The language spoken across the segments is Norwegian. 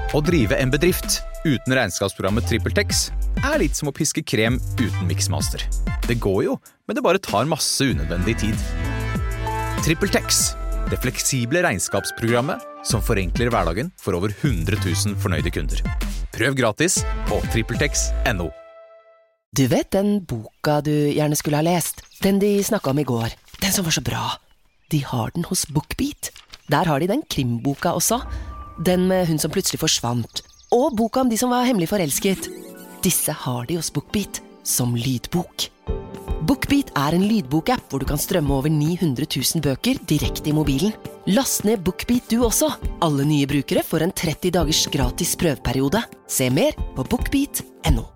Å drive en bedrift uten regnskapsprogrammet TrippelTex litt som å piske krem uten Mixmaster. Det går jo, men det bare tar masse unødvendig tid. TrippelTex, det fleksible regnskapsprogrammet som forenkler hverdagen for over 100 000 fornøyde kunder. Prøv gratis på TrippelTex.no. Du vet den boka du gjerne skulle ha lest? Den de snakket om i går. Den som var så bra. De har den hos BookBeat. Der har de den krimboka også. Den med hun som plutselig forsvant. Og boka om de som var hemmelig forelsket. Disse har de hos BookBeat som lydbok. BookBeat en lydbokapp hvor du kan strømme over 900 000 bøker direkte i mobilen. Last ned BookBeat du også. Alle nye brukere får en 30 dagers gratis prøveperiode. Se mer på bookbeat.no.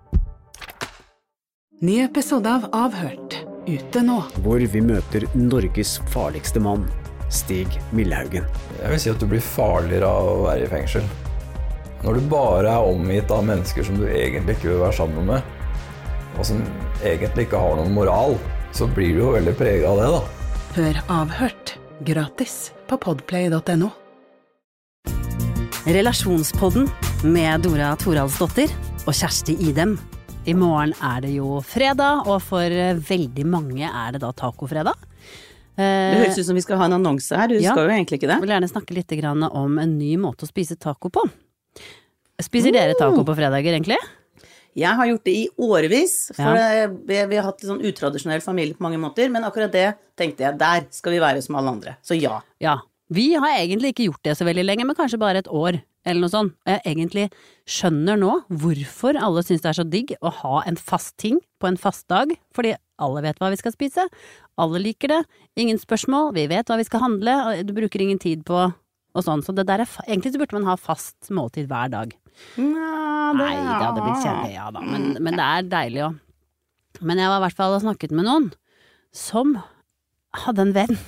Ny episode av Avhørt, ute nå. Hvor vi møter Norges farligste mann, Stig Millhaugen. Jeg vil si at du blir farligere av å være i fengsel. Når du bare omgitt av mennesker som du egentlig ikke vil være sammen med, og som egentlig ikke har noen moral, så blir du jo veldig preget av det da. Hør Avhørt, gratis på podplay.no. Relasjonspodden med Dora Thoraldsdottir og Kjersti Idem. I morgen det jo fredag, og for veldig mange det da tacofredag. Det høres ut som vi skal ha en annonse her, du skal jo egentlig ikke det. Jeg vil gjerne snakke litt om en ny måte å spise taco på. Spiser dere taco på fredager egentlig? Jeg har gjort det i årevis, for vi har hatt litt sånn utradisjonell familie på mange måter, men akkurat det tenkte jeg, der skal vi være som alle andre, så ja. Ja, vi har egentlig ikke gjort det så veldig lenge, men kanskje bare et år. Eller noe sånt. Jeg egentlig skjønner nå hvorfor alle synes det så digg å ha en fast ting på en fast dag, fordi alle vet hva vi skal spise, alle liker det, ingen spørsmål, vi vet hva vi skal handle, og du bruker ingen tid på og sånn, så det der egentlig så burde man ha fast måltid hver dag. Nei, det hadde blitt kjedelig, ja da, men det deilig også. Men jeg var I hvert fall snakket med noen som hadde en venn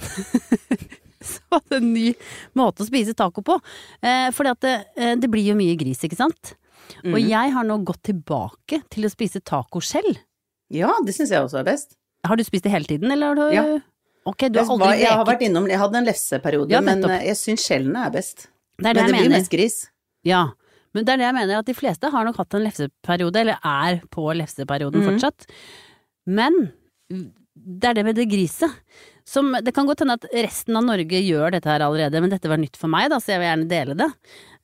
så hadde en ny måte å spise taco på. Fordi at det blir jo mye gris, ikke sant? Og jeg har nå gått tilbake til å spise taco selv. Ja, det synes jeg også best. Har du spist det hele tiden, eller har du... Ja. Ok, du har aldri leket. Jeg har vært innom, jeg hadde en lefseperiode, men jeg synes skjellene best. Det men det blir mest gris. Ja, men det det jeg mener, at de fleste har nok hatt en lefseperiode, eller på lefseperioden fortsatt. Men det det med det griset. Som, det kan godt hende at resten av Norge gjør dette her allerede, men dette var nytt for meg da, så jeg vil gjerne dele det.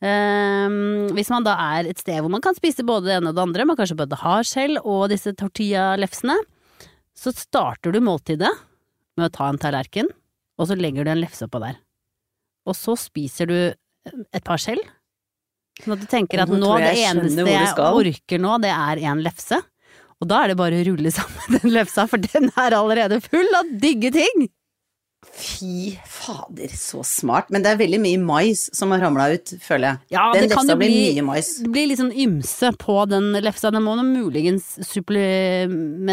Hvis man da et sted hvor man kan spise både det ene og det andre, man kanskje både har skjell og disse tortilla-lefsene, så starter du måltidet med å ta en tallerken, og så legger du en lefse oppå der. Og så spiser du et par skjell, sånn at du tenker at nå det eneste jeg orker nå, det en lefse. Og da det bare å rulle sammen den lefsa, for den allerede full av digge ting. Fy fader, så smart. Men det veldig mye mais som har ramlet ut, føler jeg. Ja, den lefsa blir mye mais. Det blir litt sånn ymse på den lefsa. Den må nå muligens supplere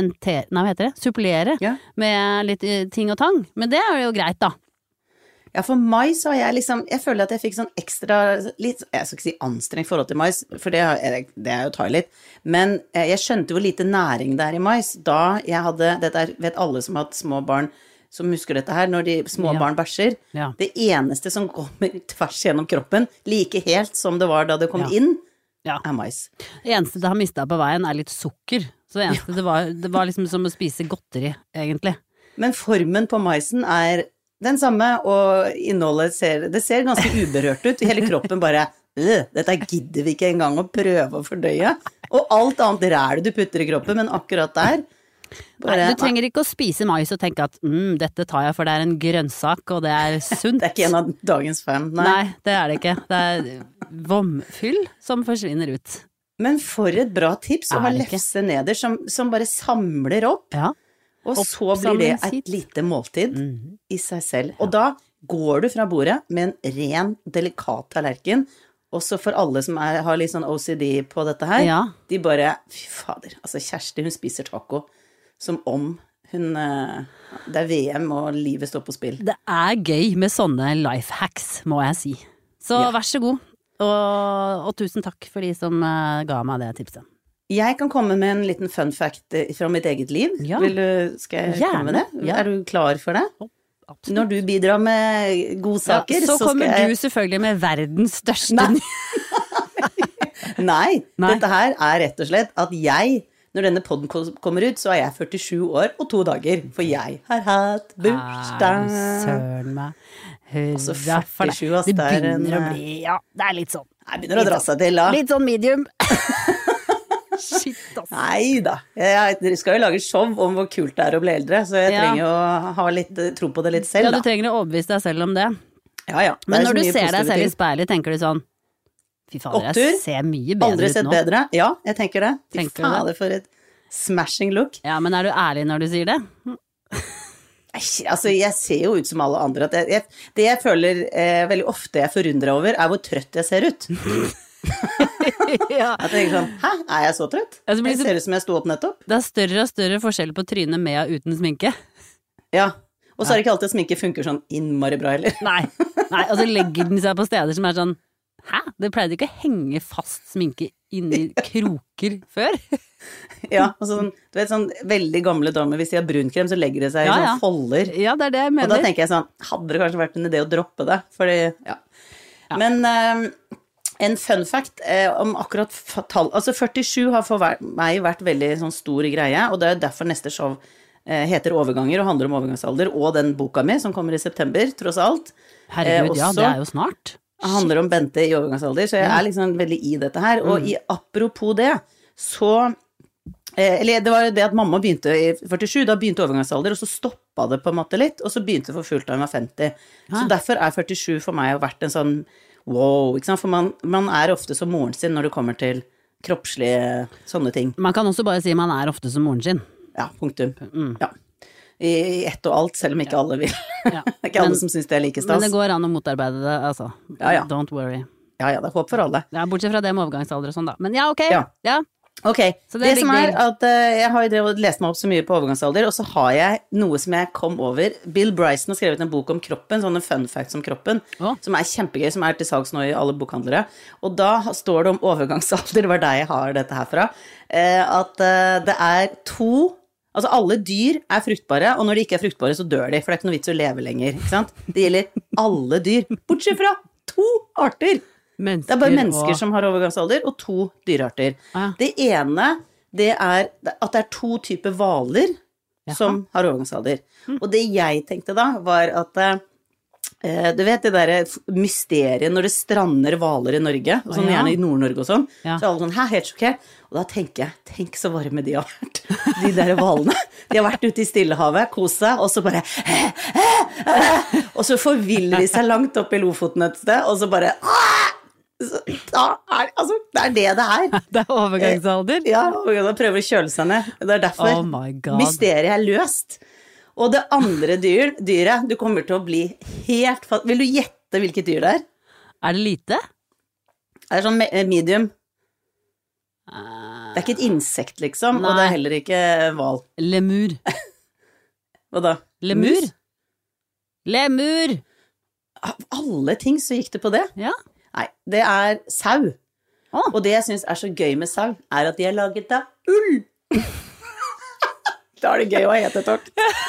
med litt ting og tang. Men det jo greit da. Ja, for mais har jeg liksom, jeg føler at jeg fikk sånn ekstra, litt, jeg skal ikke si anstrengt forhold til mais, for det jo tar litt, men jeg skjønte hvor lite næring det I mais, da jeg hadde, dette vet alle som har hatt små barn, som husker dette her, når de små barn bæsjer, det eneste som kommer tvers gjennom kroppen, like helt som det var da det kom inn, mais. Det eneste det har mistet på veien litt sukker, så det eneste det var liksom som å spise godteri, egentlig. Men formen på maisen den samme, og innholdet ser ganske uberørt ut. Hele kroppen bare, dette gidder vi ikke engang å prøve å fordøye. Og alt annet ræl du putter I kroppen, men akkurat der Nei, du trenger ikke å spise mais og tenke at dette tar jeg for det en grønnsak, og det sunt. Det ikke en av dagens 5, nei. Nei, det det ikke. Det vomfyll som forsvinner ut. Men for et bra tips å ha lefse neder som bare samler opp. Ja. Og så blir det et lite måltid I seg selv. Og da går du fra bordet med en ren, delikat tallerken, og så for alle som har litt sånn OCD på dette her, de bare, fy fader, altså Kjersti, hun spiser taco som om hun, det VM og livet står på spill. Det gøy med sånne life hacks, må jeg si. Så vær så god, og tusen takk for de som ga meg det tipset. Jeg kan komme med en liten fun fact fra mitt eget liv. Ja. Skal jeg komme med det? Ja. Du klar for det? Absolutt. Når du bidrar med godsaker, så kommer du selvfølgelig med verdens største Nei, dette her rett og slett at når denne podden kommer ut, så jeg 47 år og 2 dager, for jeg har hatt bursdag. Søren meg. Altså 47, ass, det begynner å bli, ja, det litt sånn. Jeg begynner å dra seg til, da. Litt sånn medium. Shit, ass. Neida, dere skal jo lage show om hvor kult det å bli eldre, så jeg trenger jo å ha litt tro på det litt selv, da. Ja, du trenger å overbevise deg selv om det. Ja. Men når du ser deg selv i speilet, tenker du sånn, fy fader, jeg ser mye bedre ut nå. Aldri sett bedre. Ja, jeg tenker det. Fy Tenker fader, for et smashing look. Ja, men du ærlig når du sier det? Altså, jeg ser jo ut som alle andre. Det jeg føler veldig ofte jeg forundrer over, hvor trøtt jeg ser ut. Ja. Jeg tenker sånn, jeg så trøtt? Jeg ser ut som jeg sto opp nettopp. Det større og større forskjell på trynet med og uten sminke. Ja, og så det ikke alltid at sminke funker sånn innmari bra heller. Nei, og så legger den seg på steder som sånn, det pleide ikke å henge fast sminke inni kroker før. Ja, altså du vet sånn veldig gamle damer, hvis de har brunkrem, så legger det seg i sånn folder. Ja, det det jeg mener. Og da tenker jeg sånn, hadde det kanskje vært en idé å droppe det, fordi, ja. Men en fun fact om akkurat tall, altså 47 har for meg vært veldig sånn stor greie, og det derfor neste show heter Overganger og handler om overgangsalder, og den boka mi som kommer i september, tross alt. Herregud, ja, det jo snart. Handler om Bente i overgangsalder, så jeg liksom veldig i dette her, og apropos det, så eller det var jo det at mamma begynte i 47, da begynte overgangsalder, og så stoppet det på en måte litt, og så begynte det for fullt da hun var 50. Så derfor 47 for meg vært en sånn wow, ikke sant? For man ofte som moren sin når det kommer til kroppslige sånne ting. Man kan også bare si man ofte som moren sin. Ja, punktum. Ja. I ett og alt, selv om ikke alle vil. Det ikke alle som synes det like stas. Men det går an å motarbeide det, altså. Ja. Don't worry. Ja, det håp for alle. Ja, bortsett fra det med overgangsalder og sånn da. Men ja, ok. Ja. Ok, det som at jeg har jo lest meg opp så mye på overgangsalder, og så har jeg noe som jeg kom over. Bill Bryson har skrevet en bok om kroppen, sånne fun facts om kroppen, som kjempegøy, som til salgs nå i alle bokhandlere. Og da står det om overgangsalder, det var der jeg har dette herfra, at det 2, altså alle dyr fruktbare, og når de ikke fruktbare så dør de, for det ikke noe vits å leve lenger, ikke sant? Det gjelder alle dyr, bortsett fra 2 arter. Det bare mennesker som har overgangsalder, og 2 dyrearter. Det ene, det at det 2 typer hvaler som har overgangsalder. Og det jeg tenkte da, var at du vet det der mysteriet når det strander hvaler i Norge, og sånn gjerne i Nord-Norge og sånn, så alle sånn, helt sjokkert. Og da tenker jeg, tenk så varme de har vært, de der hvalene. De har vært ute i Stillehavet, koset seg, og så bare og så forviller de seg langt opp i Lofoten et sted, og så bare altså, det det Det overgangsalder? Ja, og prøver å kjøle seg ned. Det derfor mysteriet løst. Og det andre dyret, du kommer til å bli helt fast. Vil du gjette hvilket dyr det det lite? Det sånn medium. Det ikke et insekt, liksom, og det heller ikke hval. Lemur. Hva da? Lemur? Lemur! Av alle ting så gikk det på det. Ja. Nei, det sau. Og det jeg synes så gøy med sau, at de laget av ull. Da det gøy å hete tort.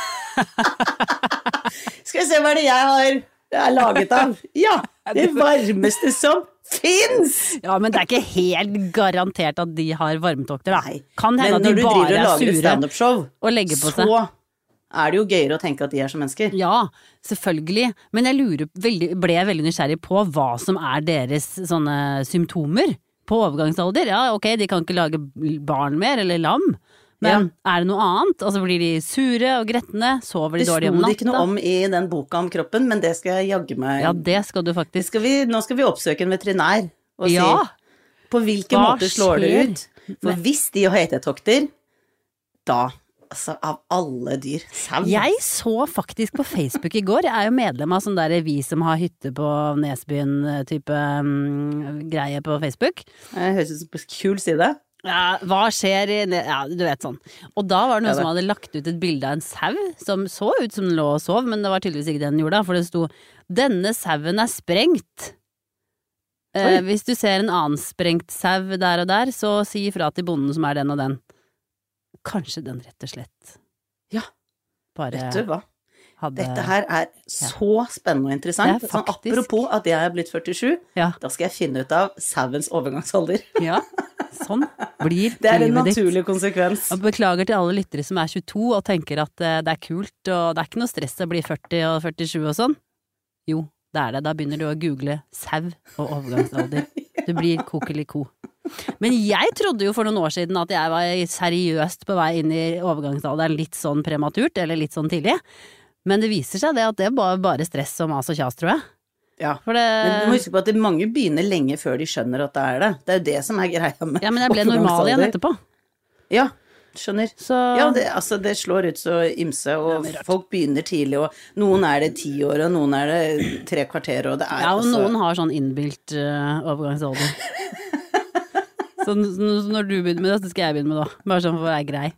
Skal vi se hva det jeg har laget av? Ja, det varmeste som finnes! Ja, men det ikke helt garantert at de har varmetokter, da. Nei. Kan hende at de bare sure og legger på seg. Så det jo gøyere å tenke at de som mennesker. Ja, selvfølgelig. Men jeg ble veldig nysgjerrig på hva som deres sånne symptomer på overgangsalder. Ja, ok, de kan ikke lage barn mer, eller lam. Men det noe annet? Altså blir de sure og grettende? Sover de dårlig om natta? Det sto det ikke noe om i den boka om kroppen, men det skal jeg jagge meg. Ja, det skal du faktisk. Nå skal vi oppsøke en veterinær og si på hvilken måte slår det ut. For hvis de har hetetokter, da altså, av alle dyr. Sau. Jeg så faktisk på Facebook i går, jeg jo medlem av sånn der vi som har hytte på Nesbyen-type greie på Facebook. Det høres ut som kul side. Ja, hva skjer du vet sånn. Og da var det noen som hadde lagt ut et bilde av en sau, som så ut som den lå og sov, men det var tydeligvis ikke det den gjorde, for det sto, denne sauen sprengt. Hvis du ser en annen sprengt sau der og der, så si ifra til bonden som den og den. Kanskje den rett og slett. Ja, vet du hva? Dette her er så spennende og interessant. Sånn, apropos at jeg er blitt 47, da skal jeg finne ut av sauens overgangsalder. Ja, sånn blir livet ditt. Det er en naturlig konsekvens. Og beklager til alle lyttere som er 22 og tenker at det er kult, og det er ikke noe stress å bli 40 og 47 og sånn. Jo, det er det. Da begynner du å google sau og overgangsalder. Du blir kokeliko. Men jeg trodde jo for noen år siden at jeg var seriøst på vei inn i overgangsalderen litt sånn prematurt, eller litt sånn tidlig. Men det viser seg det at det var bare stress og mas og kjas, tror jeg. Ja, men du må huske på at mange begynner lenge før de skjønner at det er det. Det er jo det som er greia med overgangsalder. Ja, men jeg ble normal igjen etterpå. Ja, skjønner. Ja, det slår ut så ymse, og folk begynner tidlig, og noen er det 10 år, og noen er det 3 kvarter, og det er og noen har sånn innbilt overgangsalder. Så når du begynner med det, så skal jeg begynne med det. Bare sånn for å være grei.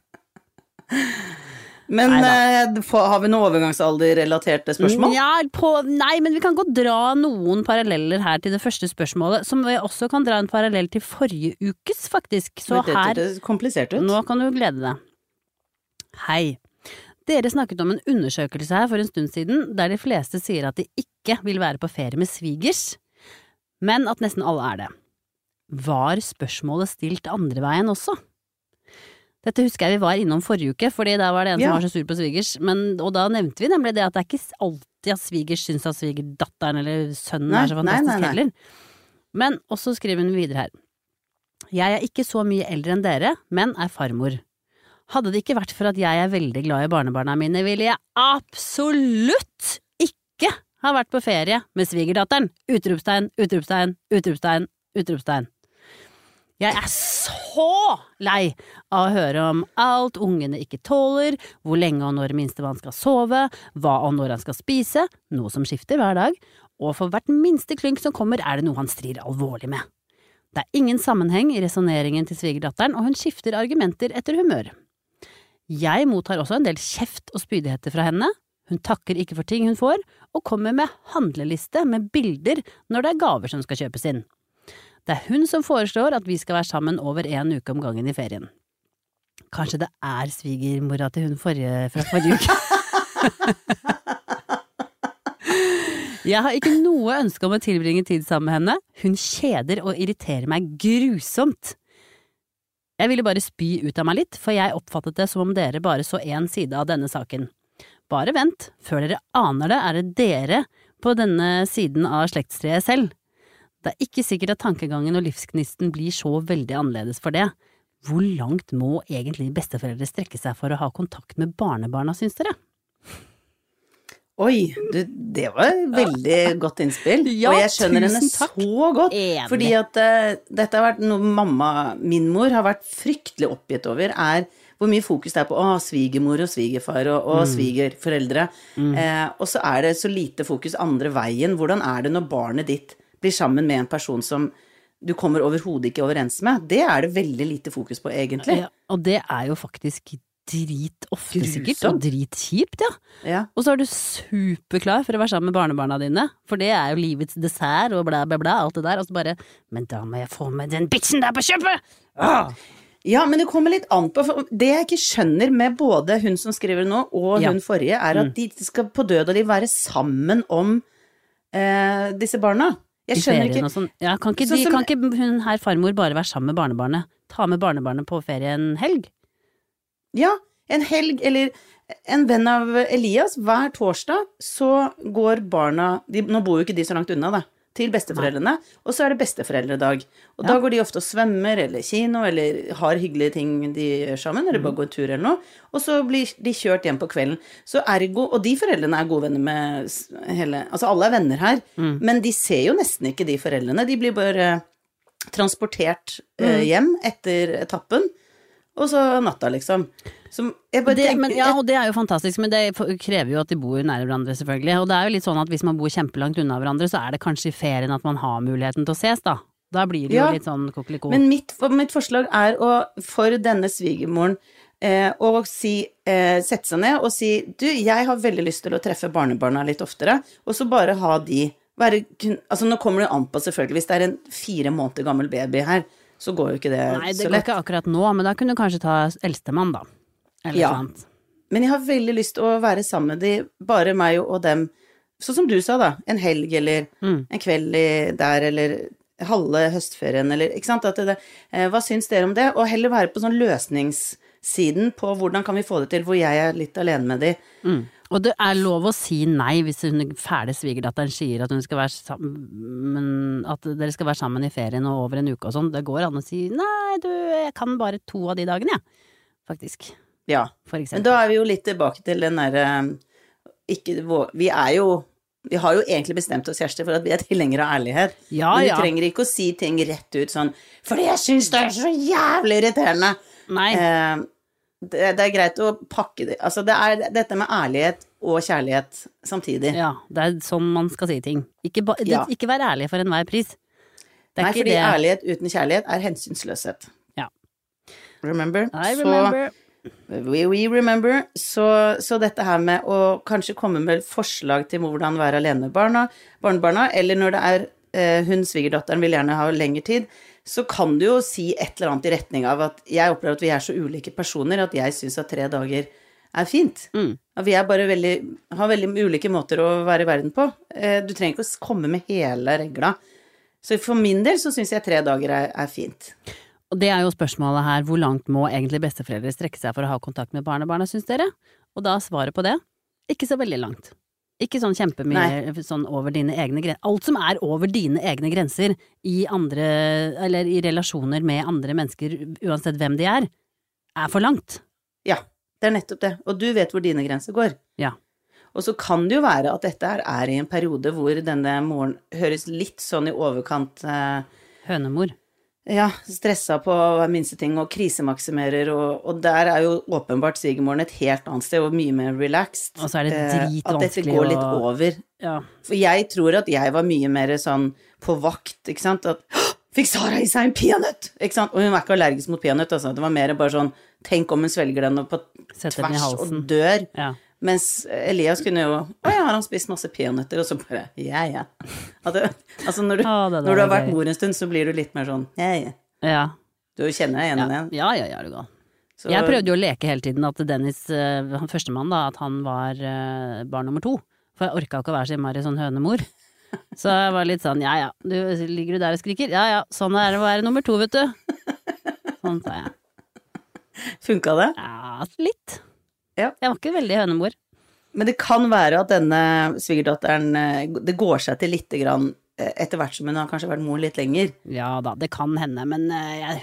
Men har vi noen overgangsalder-relaterte spørsmål? Nei, men vi kan godt dra noen paralleller her til det første spørsmålet, som vi også kan dra en parallell til forrige ukes, faktisk. Så her, det komplisert ut. Nå kan du glede deg. Hei. Dere snakket om en undersøkelse her for en stund siden, der de fleste sier at de ikke vil være på ferie med svigers, men at nesten alle er det. Var spørsmålet stilt andre veien også? Dette husker jeg vi var innom forrige uke, fordi da var det en som var så sur på svigers, og da nevnte vi nemlig det at det er ikke alltid at svigers synes at svigerdatteren eller sønnen er så fantastisk heller. Men også skriver hun videre her. Jeg er ikke så mye eldre enn dere, men er farmor. Hadde det ikke vært for at jeg er veldig glad i barnebarna mine, ville jeg absolutt ikke ha vært på ferie med svigerdatteren. Utropstegn, utropstegn, utropstegn, utropstegn. Jeg er så lei av å høre om alt ungene ikke tåler, hvor lenge og når minstemann skal sove, hva og når han skal spise, noe som skifter hver dag, og for hvert minste klynk som kommer er det noe han strir alvorlig med. Det er ingen sammenheng i resoneringen til svigerdatteren, og hun skifter argumenter etter humør. Jeg mottar også en del kjeft og spydigheter fra henne. Hun takker ikke for ting hun får, og kommer med handleliste med bilder når det er gaver som skal kjøpes inn. Det er hun som foreslår at vi skal være sammen over 1 uke om gangen i ferien. Kanskje det er svigermora til hun fra forrige uke? Jeg har ikke noe ønske om å tilbringe tid sammen med henne. Hun kjeder og irriterer meg grusomt. Jeg ville bare spy ut av meg litt, for jeg oppfattet det som om dere bare så en side av denne saken. Bare vent, før dere aner det, er det dere på denne siden av slektstreet selv. Det er ikke sikkert at tankegangen og livsgnisten blir så veldig annerledes for det. Hvor langt må egentlig besteforeldre strekke seg for å ha kontakt med barnebarna, synes dere? Oi, det var et veldig godt innspill, og jeg skjønner henne så godt, fordi at dette har vært noe min mor har vært fryktelig oppgitt over, er hvor mye fokus det er på svigermor og svigerfar og svigerforeldre, og så er det så lite fokus andre veien. Hvordan er det når barnet ditt blir sammen med en person som du kommer overhodet ikke overens med? Det er det veldig lite fokus på, egentlig. Ja, og det er jo faktisk drit ofte sikkert, og dritkjipt, Og så er du superklar for å være sammen med barnebarna dine, for det er jo livets dessert, og bla bla bla, alt det der, og så bare, men da må jeg få med den bitchen der på kjøpet! Ja, men det kommer litt an på, for det jeg ikke skjønner med både hun som skriver nå, og hun forrige, er at de skal på død og de være sammen om disse barna. Jeg skjønner ikke. Sånn. Ja, kan ikke hun her farmor bare være sammen med barnebarnet? Ta med barnebarnet på ferie en helg? Ja, en helg, eller en venn av Elias, hver torsdag så går barna, nå bor jo ikke de så langt unna da, til besteforeldrene, og så er det besteforeldredag. Og da går de ofte og svømmer, eller kino, eller har hyggelige ting de gjør sammen, eller bare går en tur eller noe, og så blir de kjørt hjem på kvelden. Så ergo, og de foreldrene er gode venner med hele, altså alle er venner her, men de ser jo nesten ikke de foreldrene, de blir bare transportert hjem etter etappen, og så natta liksom. Og det er jo fantastisk, men det krever jo at de bor nær hverandre selvfølgelig, og det er jo litt sånn at hvis man bor kjempelangt unna hverandre, så er det kanskje i ferien at man har muligheten til å ses da. Da blir det jo litt sånn kokeliko. Men mitt forslag er for denne svigermoren å sette seg ned og si, du, jeg har veldig lyst til å treffe barnebarna litt oftere, og så bare ha de, altså nå kommer det an på selvfølgelig, hvis det er en 4 måneder gammel baby her, så går jo ikke det så lett. Nei, det går ikke akkurat nå, men da kunne du kanskje ta eldstemann da. Eller sant. Men jeg har veldig lyst til å være sammen med de, bare meg og dem, sånn som du sa da, en helg eller en kveld der, eller halve høstferien, eller, ikke sant, hva syns dere om det? Og heller være på sånn løsningssiden på hvordan kan vi få det til, hvor jeg er litt alene med de. Og det er lov å si nei hvis hun fæle svigerdatteren sier at hun skal være sammen, at dere skal være sammen i ferien og over en uke og sånn. Det går an å si, nei, jeg kan bare 2 av de dagene, faktisk. Ja, men da er vi jo litt tilbake til den der, vi har jo egentlig bestemt oss, Kjersti, for at vi er tilhengere av ærlighet. Ja, men vi trenger ikke å si ting rett ut sånn, fordi jeg synes det er så jævlig irriterende. Nei. Det er greit å pakke det, altså det er dette med ærlighet og kjærlighet samtidig. Ja, det er sånn man skal si ting. Ikke være ærlig for enhver pris. Nei, fordi ærlighet uten kjærlighet er hensynsløshet. Ja. Remember? I remember. We remember, så dette her med å kanskje komme med forslag til hvordan være alene med barnebarna, eller når det er hun svigerdatteren vil gjerne ha lengre tid, så kan du jo si et eller annet i retning av at jeg opplever at vi er så ulike personer, at jeg synes at 3 dager er fint. At vi er bare har veldig ulike måter å være i verden på. Du trenger ikke å komme med hele regla. Så for min del så synes jeg 3 dager er fint. Og det er jo spørsmålet her, hvor langt må egentlig besteforeldre strekke seg for å ha kontakt med barnebarna, synes dere? Og da svaret på det, ikke så veldig langt. Ikke sånn kjempemye sånn over dine egne grenser. Alt som er over dine egne grenser i eller i relasjoner med andre mennesker, uansett hvem de er for langt. Ja, det er nettopp det. Og du vet hvor dine grenser går. Ja. Og så kan det jo være at dette er i en periode hvor denne moren høres litt sånn i overkant hønemor. Ja, stressa på hver minste ting og krisemaksimerer, og der er jo åpenbart svigermoren et helt annet sted og mye mer relaxed. Og så er det dritvanskelig at dette går litt over. Ja. For jeg tror at jeg var mye mer sånn på vakt, ikke sant? At, fikk Sara i seg en peanøtt? Ikke sant? Og hun var ikke allergisk mot peanøtt, altså. Det var mer bare sånn, tenk om hun svelger den på tvers og dør. Ja. Mens Elias kunne jo, har han spist masse peanøtter, og så bare, ja. Altså når du har vært mor en stund, så blir du litt mer sånn, ja. Du kjenner deg igjen i den. Ja, du ga. Jeg prøvde jo å leke hele tiden at Dennis, han første mann da, at han var barn nummer 2, for jeg orket ikke å være så mer sånn hønemor. Så jeg var litt sånn, ligger du der og skriker? Ja, sånn er det å være nummer 2, vet du. Sånn sa jeg. Funket det? Ja, litt. Ja. Jeg var ikke veldig hønemor. Men det kan være at denne svigerdatteren, det går seg til litt grann etter hvert som hun har kanskje vært mor litt lenger. Ja da, det kan hende, men jeg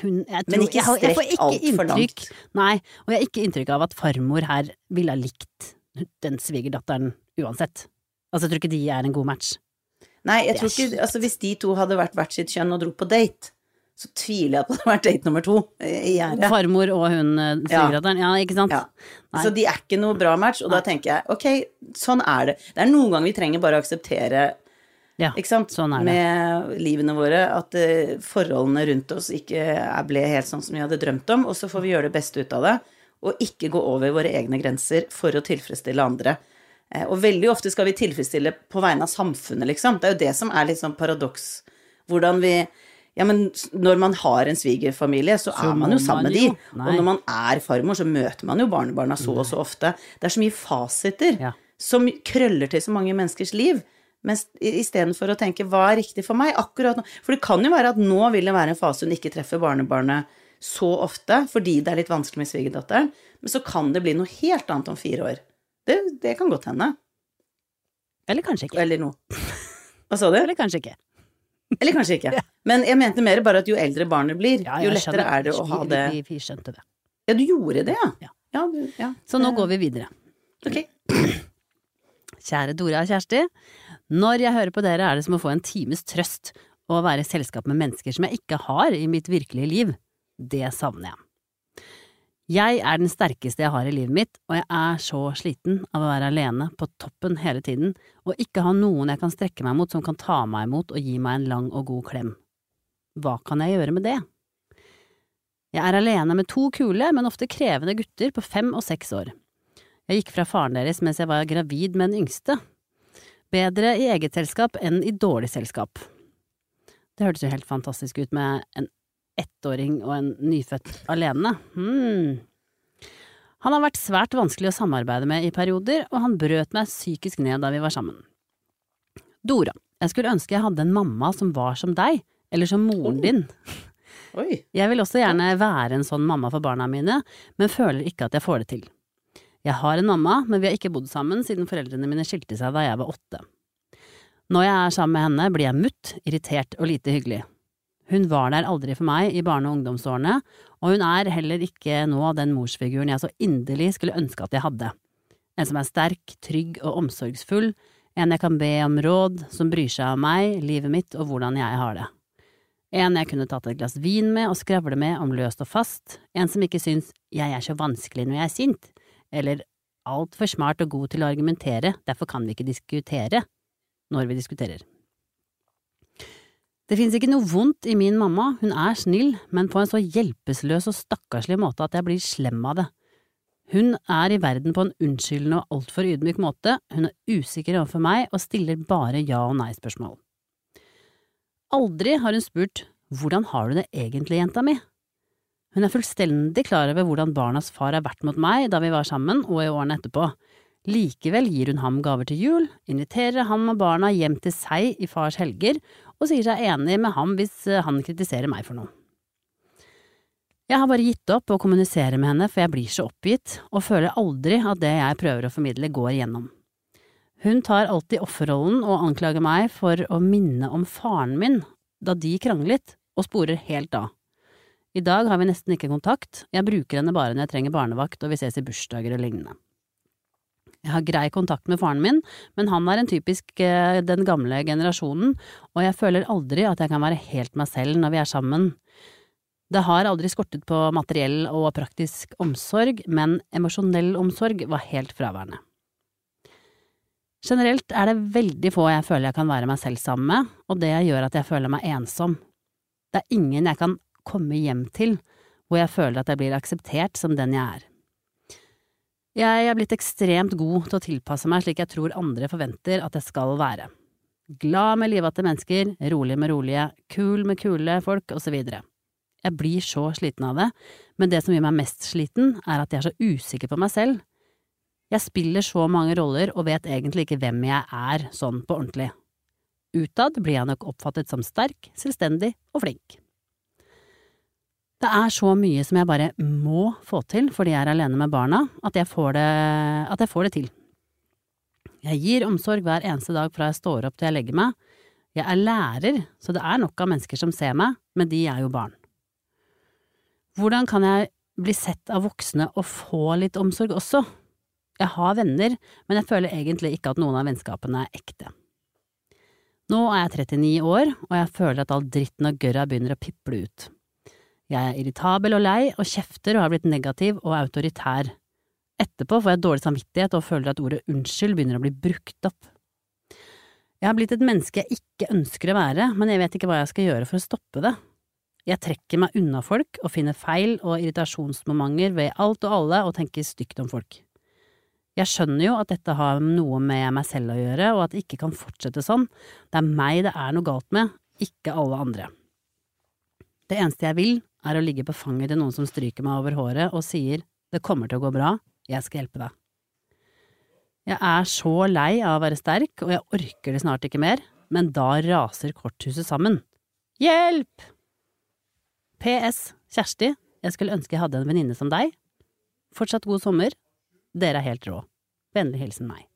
får ikke inntrykk. Nei, og jeg har ikke inntrykk av at farmor her ville ha likt den svigerdatteren uansett. Altså, jeg tror ikke de er en god match. Nei, jeg tror ikke, altså hvis de to hadde vært hvert sitt kjønn og dro på date, så tviler jeg at det hadde vært date nummer 2 i gjerdet. Farmor og hun svigerdatteren, ja, ikke sant? Ja. Så de er ikke noe bra match, og da tenker jeg, ok, sånn er det. Det er noen ganger vi trenger bare å akseptere, ikke sant? Sånn er det. Med livene våre, at forholdene rundt oss ikke ble helt sånn som vi hadde drømt om, og så får vi gjøre det beste ut av det, og ikke gå over våre egne grenser for å tilfredsstille andre. Og veldig ofte skal vi tilfredsstille på vegne av samfunnet, liksom. Det er jo det som er litt sånn paradoks. Hvordan vi... Ja, men når man har en svigerfamilie, så er man jo sammen med de. Og når man er farmor, så møter man jo barnebarna så og så ofte. Det er så mye fasiter som krøller til så mange menneskers liv. Men i stedet for å tenke, hva er riktig for meg akkurat nå? For det kan jo være at nå vil det være en fase hun ikke treffer barnebarnet så ofte, fordi det er litt vanskelig med svigerdatteren. Men så kan det bli noe helt annet om 4 år. Det kan godt hende. Eller kanskje ikke. Eller noe. Hva sa du? Eller kanskje ikke. Eller kanskje ikke. Men jeg mente mer bare at jo eldre barnet blir, jo lettere er det å ha det. Vi skjønte det. Ja, du gjorde det, ja. Så nå går vi videre. Ok. Kjære Dora og Kjersti, når jeg hører på dere er det som å få en times trøst og være i selskap med mennesker som jeg ikke har i mitt virkelige liv. Det savner jeg. Jeg er den sterkeste jeg har i livet mitt, og jeg er så sliten av å være alene på toppen hele tiden, og ikke ha noen jeg kan strekke meg mot som kan ta meg imot og gi meg en lang og god klem. Hva kan jeg gjøre med det? Jeg er alene med 2 kule, men ofte krevende gutter på 5 og 6 år. Jeg gikk fra faren deres mens jeg var gravid med den yngste. Bedre i eget selskap enn i dårlig selskap. Det hørtes jo helt fantastisk ut med en 1-åring og en nyfødt alene. Han har vært svært vanskelig å samarbeide med i perioder, og han brøt meg psykisk ned da vi var sammen. Dora, jeg skulle ønske jeg hadde en mamma som var som deg, eller som moren din. Oi. Jeg vil også gjerne være en sånn mamma for barna mine, men føler ikke at jeg får det til. Jeg har en mamma, men vi har ikke bodd sammen siden foreldrene mine skilte seg da jeg var 8. Når jeg sammen med henne, blir jeg mutt, irritert og lite hyggelig. Hun var der aldri for meg i barne- og ungdomsårene, og hun heller ikke nå den morsfiguren jeg så inderlig skulle ønske at jeg hadde. En som sterk, trygg og omsorgsfull, en jeg kan be om råd, som bryr seg om meg, livet mitt og hvordan jeg har det. En jeg kunne tatt et glass vin med og skravle med om løst og fast, en som ikke syns jeg så vanskelig når jeg sint, eller alt for smart og god til å argumentere, derfor kan vi ikke diskutere når vi diskuterer. Det finnes ikke noe vondt i min mamma, hun snill, men på en så hjelpeløs og stakkarslig måte at jeg blir slem av det. Hun i verden på en unnskyldende og alt for ydmyk måte, hun usikker overfor meg og stiller bare ja- og nei-spørsmål. Aldri har hun spurt, hvordan har du det egentlig, jenta mi? Hun fullstendig klar over hvordan barnas far har vært mot meg da vi var sammen og i årene etterpå. Likevel gir hun ham gaver til jul, inviterer ham og barna hjem til seg i fars helger og sier seg enig med ham hvis han kritiserer meg for noe. Jeg har bare gitt opp å kommunisere med henne for jeg blir så oppgitt og føler aldri at det jeg prøver å formidle går igjennom. Hun tar alltid offerrollen og anklager meg for å minne om faren min da de kranglet og sporer helt av. I dag har vi nesten ikke kontakt, jeg bruker henne bare når jeg trenger barnevakt og vi ses i bursdager og lignende. Jeg har grei kontakt med faren min, men han en typisk den gamle generasjonen, og jeg føler aldri at jeg kan være helt meg selv når vi sammen. Det har aldri skortet på materiell og praktisk omsorg, men emosjonell omsorg var helt fraværende. Generelt det veldig få jeg føler jeg kan være meg selv sammen med, og det gjør at jeg føler meg ensom. Det ingen jeg kan komme hjem til, hvor jeg føler at jeg blir akseptert som den jeg Jeg blitt ekstremt god til å tilpasse meg slik jeg tror andre forventer at jeg skal være. Glad med livete mennesker, rolig med rolige, kul med kule folk, og så videre. Jeg blir så sliten av det, men det som gjør meg mest sliten at jeg så usikker på meg selv. Jeg spiller så mange roller og vet egentlig ikke hvem jeg sånn på ordentlig. Utad blir jeg nok oppfattet som sterk, selvstendig og flink. Det så mye som jeg bare må få til fordi jeg alene med barna, at jeg får det til. Jeg gir omsorg hver eneste dag fra jeg står opp til jeg legger meg. Jeg lærer, så det nok av mennesker som ser meg, men de jo barn. Hvordan kan jeg bli sett av voksne og få litt omsorg også? Jeg har venner, men jeg føler egentlig ikke at noen av vennskapene ekte. Nå jeg 39 år, og jeg føler at all dritten og gørra begynner å piple ut. Jeg irritabel og lei, og kjefter og har blitt negativ og autoritær. Etterpå får jeg dårlig samvittighet og føler at ordet unnskyld begynner å bli brukt opp. Jeg har blitt et menneske jeg ikke ønsker å være, men jeg vet ikke hva jeg skal gjøre for å stoppe det. Jeg trekker meg unna folk og finner feil og irritasjonsmomenter ved alt og alle og tenker stygt om folk. Jeg skjønner jo at dette har noe med meg selv å gjøre, og at det ikke kan fortsette sånn. Det meg det noe galt med, ikke alle andre. Det eneste jeg vil å ligge på fanget til noen som stryker meg over håret og sier, det kommer til å gå bra, jeg skal hjelpe deg. Jeg så lei av å være sterk, og jeg orker det snart ikke mer, men da raser korthuset sammen. Hjelp! PS, Kjersti, jeg skulle ønske jeg hadde en venninne som deg. Fortsatt god sommer. Dere helt rå. Vennlig hilsen meg.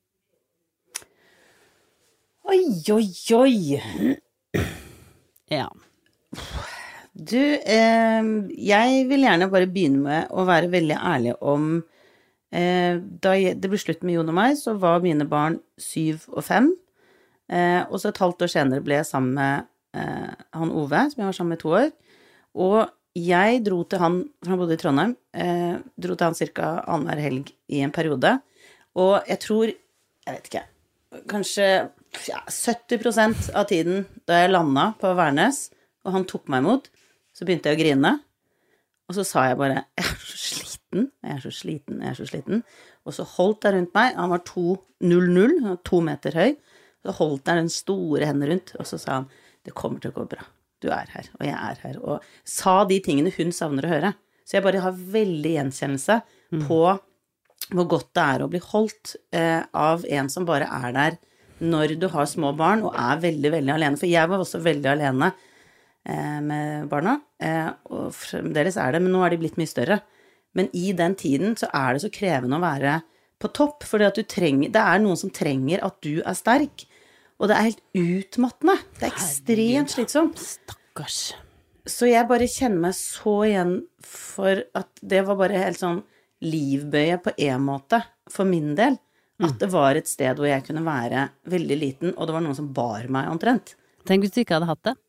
Oi, oi, oi. Ja. Du, jeg vil gjerne bare begynne med å være veldig ærlig om da det ble slutt med Jon og meg, så var mine barn 7 og 5, og så et halvt år senere ble jeg sammen med han Ove, som jeg var sammen med 2 år, og jeg dro til han, for han bodde i Trondheim, dro til han cirka annenhver helg i en periode, og jeg tror, jeg vet ikke, kanskje 70% av tiden da jeg landet på Værnes, og han tok meg imot, så begynte jeg å grine, og så sa jeg bare, jeg så sliten, og så holdt jeg rundt meg, han var 2,00, 2 meter høy, så holdt jeg den store hendene rundt, og så sa han, det kommer til å gå bra, du her, og jeg her, og sa de tingene hun savner å høre. Så jeg bare har veldig gjenkjennelse på hvor godt det er å bli holdt av en som bare er der når du har små barn og er veldig, veldig alene. For jeg var også veldig alene med barna, og fremdeles er det, men nå er de blitt mye større. Men i den tiden så er det så krevende å være på topp, fordi at det er noen som trenger at du er sterk, og det er helt utmattende. Det er ekstremt slitsomt. Stakkars. Så jeg bare kjenner meg så igjen for at det var bare helt sånn livbøye på en måte, for min del, at det var et sted hvor jeg kunne være veldig liten, og det var noen som bar meg omtrent. Tenk hvis du ikke hadde hatt det.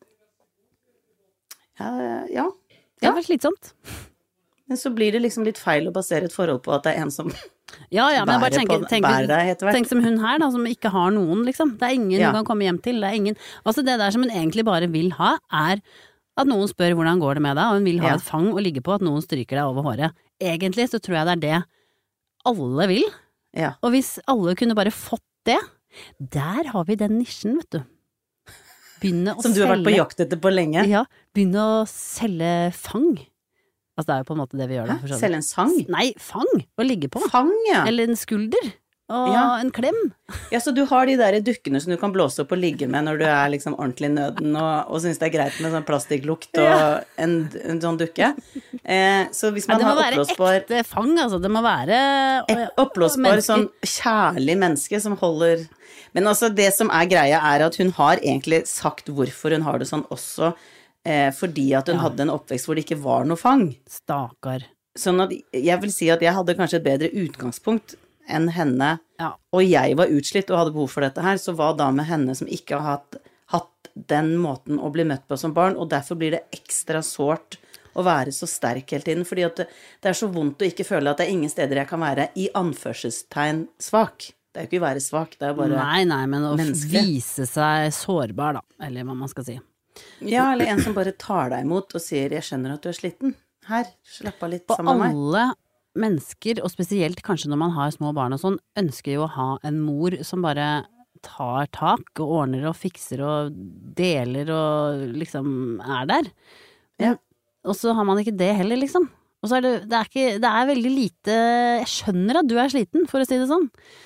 Ja. Det var slitsomt. Men så blir det liksom litt feil å basere et forhold på at det er en som men bare bærer deg etter hvert. Tenk som hun her da, som ikke har noen, liksom. Det er ingen du kan komme hjem til, det er ingen. Altså det der som hun egentlig bare vil ha, er at noen spør hvordan går det med deg, og hun vil ha et fang å ligge på, at noen stryker deg over håret. Egentlig så tror jeg det er det alle vil. Ja. Og hvis alle kunne bare fått det, der har vi den nisjen, vet du. Begynne å som du har vært på jakt etter på lenge. Ja, begynne å selge fang. Altså det er jo på en måte det vi gjør da. Selge en sang? Nei, fang å ligge på. Fang, ja. Eller en skulder. Og en klem. Ja, så du har de der dukkene som du kan blåse opp og ligge med når du er liksom ordentlig nøden og synes det er greit med sånn plastikklukt og en sånn dukke. Så hvis man har oppblåsbar... Det må være ekte fang, altså. Det må være... oppblåsbar sånn kjærlig menneske som holder... Men altså det som er greia er at hun har egentlig sagt hvorfor hun har det sånn også, fordi at hun hadde en oppvekst hvor det ikke var noe fang. Stakkar. Sånn at jeg vil si at jeg hadde kanskje et bedre utgangspunkt enn henne, og jeg var utslitt og hadde behov for dette her, så hva da med henne som ikke har hatt den måten å bli møtt på som barn, og derfor blir det ekstra sårt å være så sterk hele tiden, fordi at det er så vondt å ikke føle at det er ingen steder jeg kan være i anførselstegn svak. Det er jo ikke å være svak, det er bare Nei, men å vise seg sårbar da, eller hva man skal si. Ja, eller en som bare tar deg imot og sier, jeg skjønner at du er sliten. Her, slapp av litt sammen med meg. Og alle mennesker, og spesielt kanskje når man har små barn og sånn, ønsker jo å ha en mor som bare tar tak og ordner og fikser og deler og liksom er der. Men, og så har man ikke det heller, liksom. Og så er det er veldig lite. Jeg skjønner at du er sliten, for å si det sånn.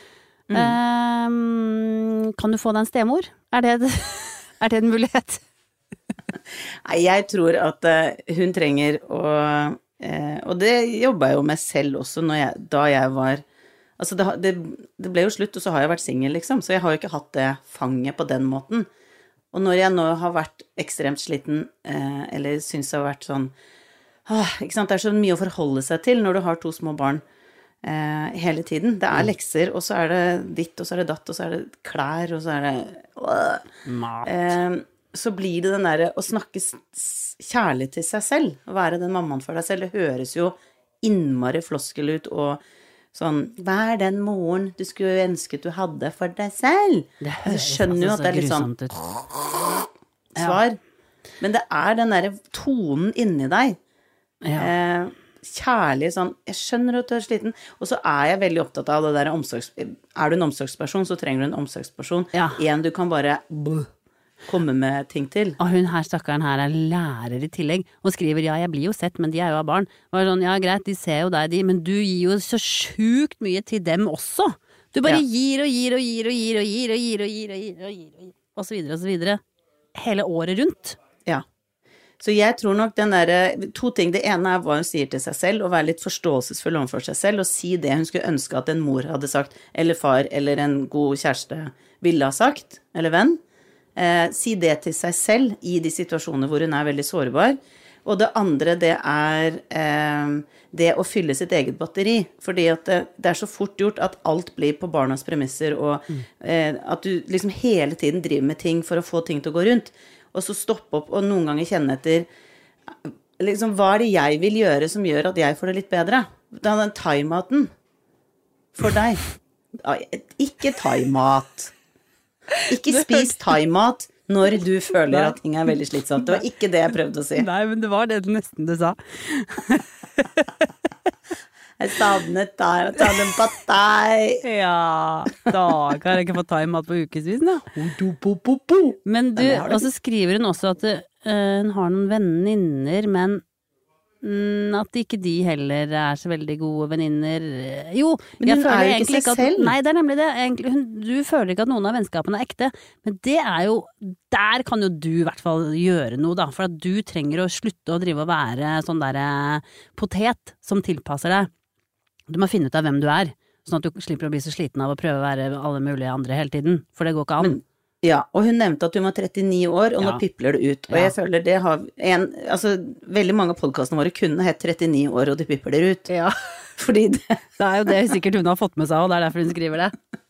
Kan du få deg en stemor? Er det en mulighet? Nei, jeg tror at hun trenger å og det jobbet jeg jo med selv også da jeg var, altså det ble jo slutt, og så har jeg vært single liksom, så jeg har jo ikke hatt det fanget på den måten, og når jeg nå har vært ekstremt sliten, eller synes det har vært sånn, ikke sant, det er så mye å forholde seg til når du har 2 små barn hele tiden, det er lekser, og så er det ditt, og så er det datt, og så er det klær, og så er det mat. Så blir det den der å snakke kjærlig til seg selv, å være den mammaen for deg selv, det høres jo innmari floskel ut, og sånn, hva er den moren du skulle ønske du hadde for deg selv? Jeg skjønner jo at det er litt sånn svar, men det er den der tonen inni deg, kjærlig sånn, jeg skjønner at du er sliten, og så er jeg veldig opptatt av det der er du en omsorgsperson, så trenger du en omsorgsperson, en du kan bare komme med ting til. Og hun her, stakkaren her, er lærer i tillegg, og skriver, jeg blir jo sett, men de er jo av barn. Og er sånn, greit, de ser jo deg, men du gir jo så sjukt mye til dem også. Du bare gir og gir og gir og gir og gir og gir og gir og gir og gir og så videre, hele året rundt. Ja. Så jeg tror nok den der, 2 ting, det ene er hva hun sier til seg selv, å være litt forståelsesfull overfor seg selv, og si det hun skulle ønske at en mor hadde sagt, eller far, eller en god kjæreste ville ha sagt, eller venn. Si det til seg selv i de situasjoner hvor hun er veldig sårbar. Og det andre, det er det å fylle sitt eget batteri, fordi at det er så fort gjort at alt blir på barnas premisser, og at du liksom hele tiden driver med ting for å få ting til å gå rundt, og så stoppe opp og noen ganger kjenne etter liksom, hva er det jeg vil gjøre som gjør at jeg får det litt bedre? Da den thaimaten for deg. Ikke thaimat. Ikke spis thaimat når du føler at ting er veldig slitsomt. Det var ikke det jeg prøvde å si. Nei, men det var det nesten du sa. Jeg savnet der, og ta den på deg. Ja, da kan jeg ikke få thaimat på ukesvis, da. Men du, og så skriver hun også at hun har noen venninner, men At ikke de heller er så veldig gode venninner. Jo, men jeg hun føler er jo egentlig ikke seg selv. Nei, det er nemlig det. Egentlig, du føler ikke at noen av vennskapene er ekte, men det er jo, der kan jo du i hvert fall gjøre noe da, for at du trenger å slutte å drive og være sånn der potet som tilpasser deg. Du må finne ut av hvem du er, sånn at du slipper å bli så sliten av å prøve å være alle mulige andre hele tiden, for det går ikke an. Ja, og hun nevnte at hun var 39 år, og nå pipler det ut. Og jeg føler det har veldig mange av podcastene våre kunne hett 39 år, og det pipler ut. Ja, fordi det er jo det sikkert hun har fått med seg, og det er derfor hun skriver det.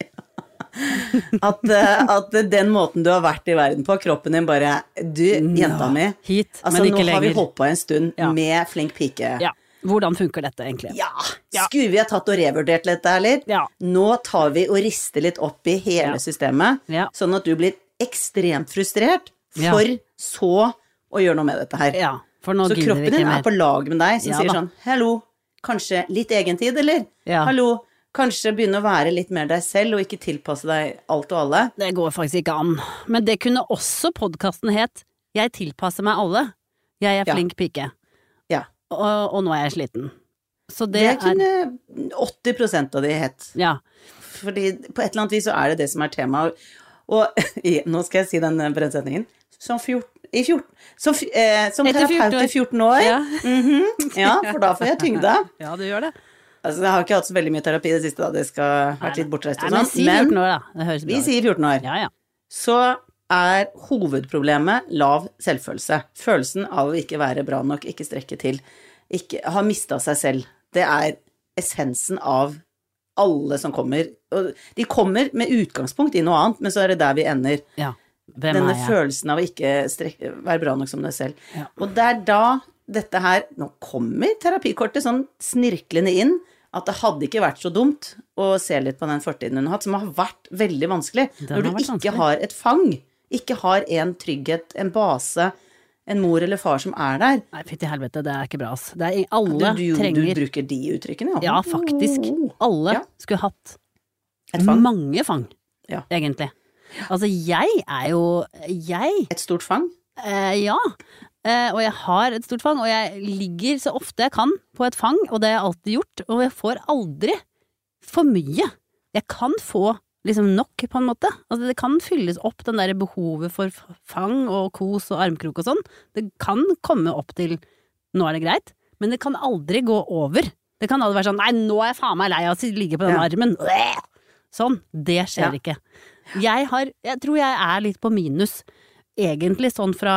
At den måten du har vært i verden på, kroppen din bare, du, jenta mi, hit, men ikke lenger. Nå har vi holdt på en stund med flink pike. Ja. Hvordan funker dette egentlig? Ja, skulle vi ha tatt og revurdert dette, eller? Ja. Nå tar vi og rister litt opp i hele systemet, sånn at du blir ekstremt frustrert, for så å gjøre noe med dette her. Ja, for nå så kroppen din er på lag med deg, som sier sånn, hallo, kanskje litt egentid, eller? Ja. Hallo, kanskje begynne å være litt mer deg selv, og ikke tilpasse deg alt og alle. Det går faktisk ikke an. Men det kunne også podcasten het, jeg tilpasser meg alle. Jeg er flink pike. Ja. Og nå er jeg sliten. Så det kunne 80% av det het. Ja. Fordi på et eller annet vis så er det som er tema. Og nå skal jeg si den brennsetningen. Som terapeut i 14 år. Ja. Ja, for da får jeg tyngde. Ja, du gjør det. Altså, jeg har ikke hatt så veldig mye terapi i det siste, da. Det skal vært litt bortreist og sånn. Men si 14 år, da. Det høres bra ut. Vi sier 14 år. Ja. Så er hovedproblemet lav selvfølelse. Følelsen av å ikke være bra nok, ikke strekke til, ikke ha mistet seg selv. Det er essensen av alle som kommer. Og de kommer med utgangspunkt i noe annet, men så er det der vi ender. Ja. Denne følelsen av å ikke være bra nok som deg selv. Ja. Og det er da dette her, nå kommer terapikortet sånn snirklende inn, at det hadde ikke vært så dumt å se litt på den fortiden hun har hatt, som har vært veldig vanskelig. Når du ikke har et fang, ikke har en trygghet, en base, en mor eller far som er der. Nei, fytt i helvete, det er ikke bra, ass. Det er alle trenger... Du bruker de uttrykkene, ja. Ja, faktisk. Alle skulle hatt mange fang, egentlig. Altså, jeg er jo... Et stort fang? Ja, og jeg har et stort fang, og jeg ligger så ofte jeg kan på et fang, og det har jeg alltid gjort, og jeg får aldri for mye. Jeg kan få liksom nok, på en måte. Altså, det kan fylles opp den der behovet for fang og kos og armkrok og sånn. Det kan komme opp til nå er det greit, men det kan aldri gå over. Det kan aldri være sånn, nei, nå er jeg faen meg lei av å ligge på den armen. Sånn, det skjer ikke. Jeg tror jeg er litt på minus, egentlig sånn fra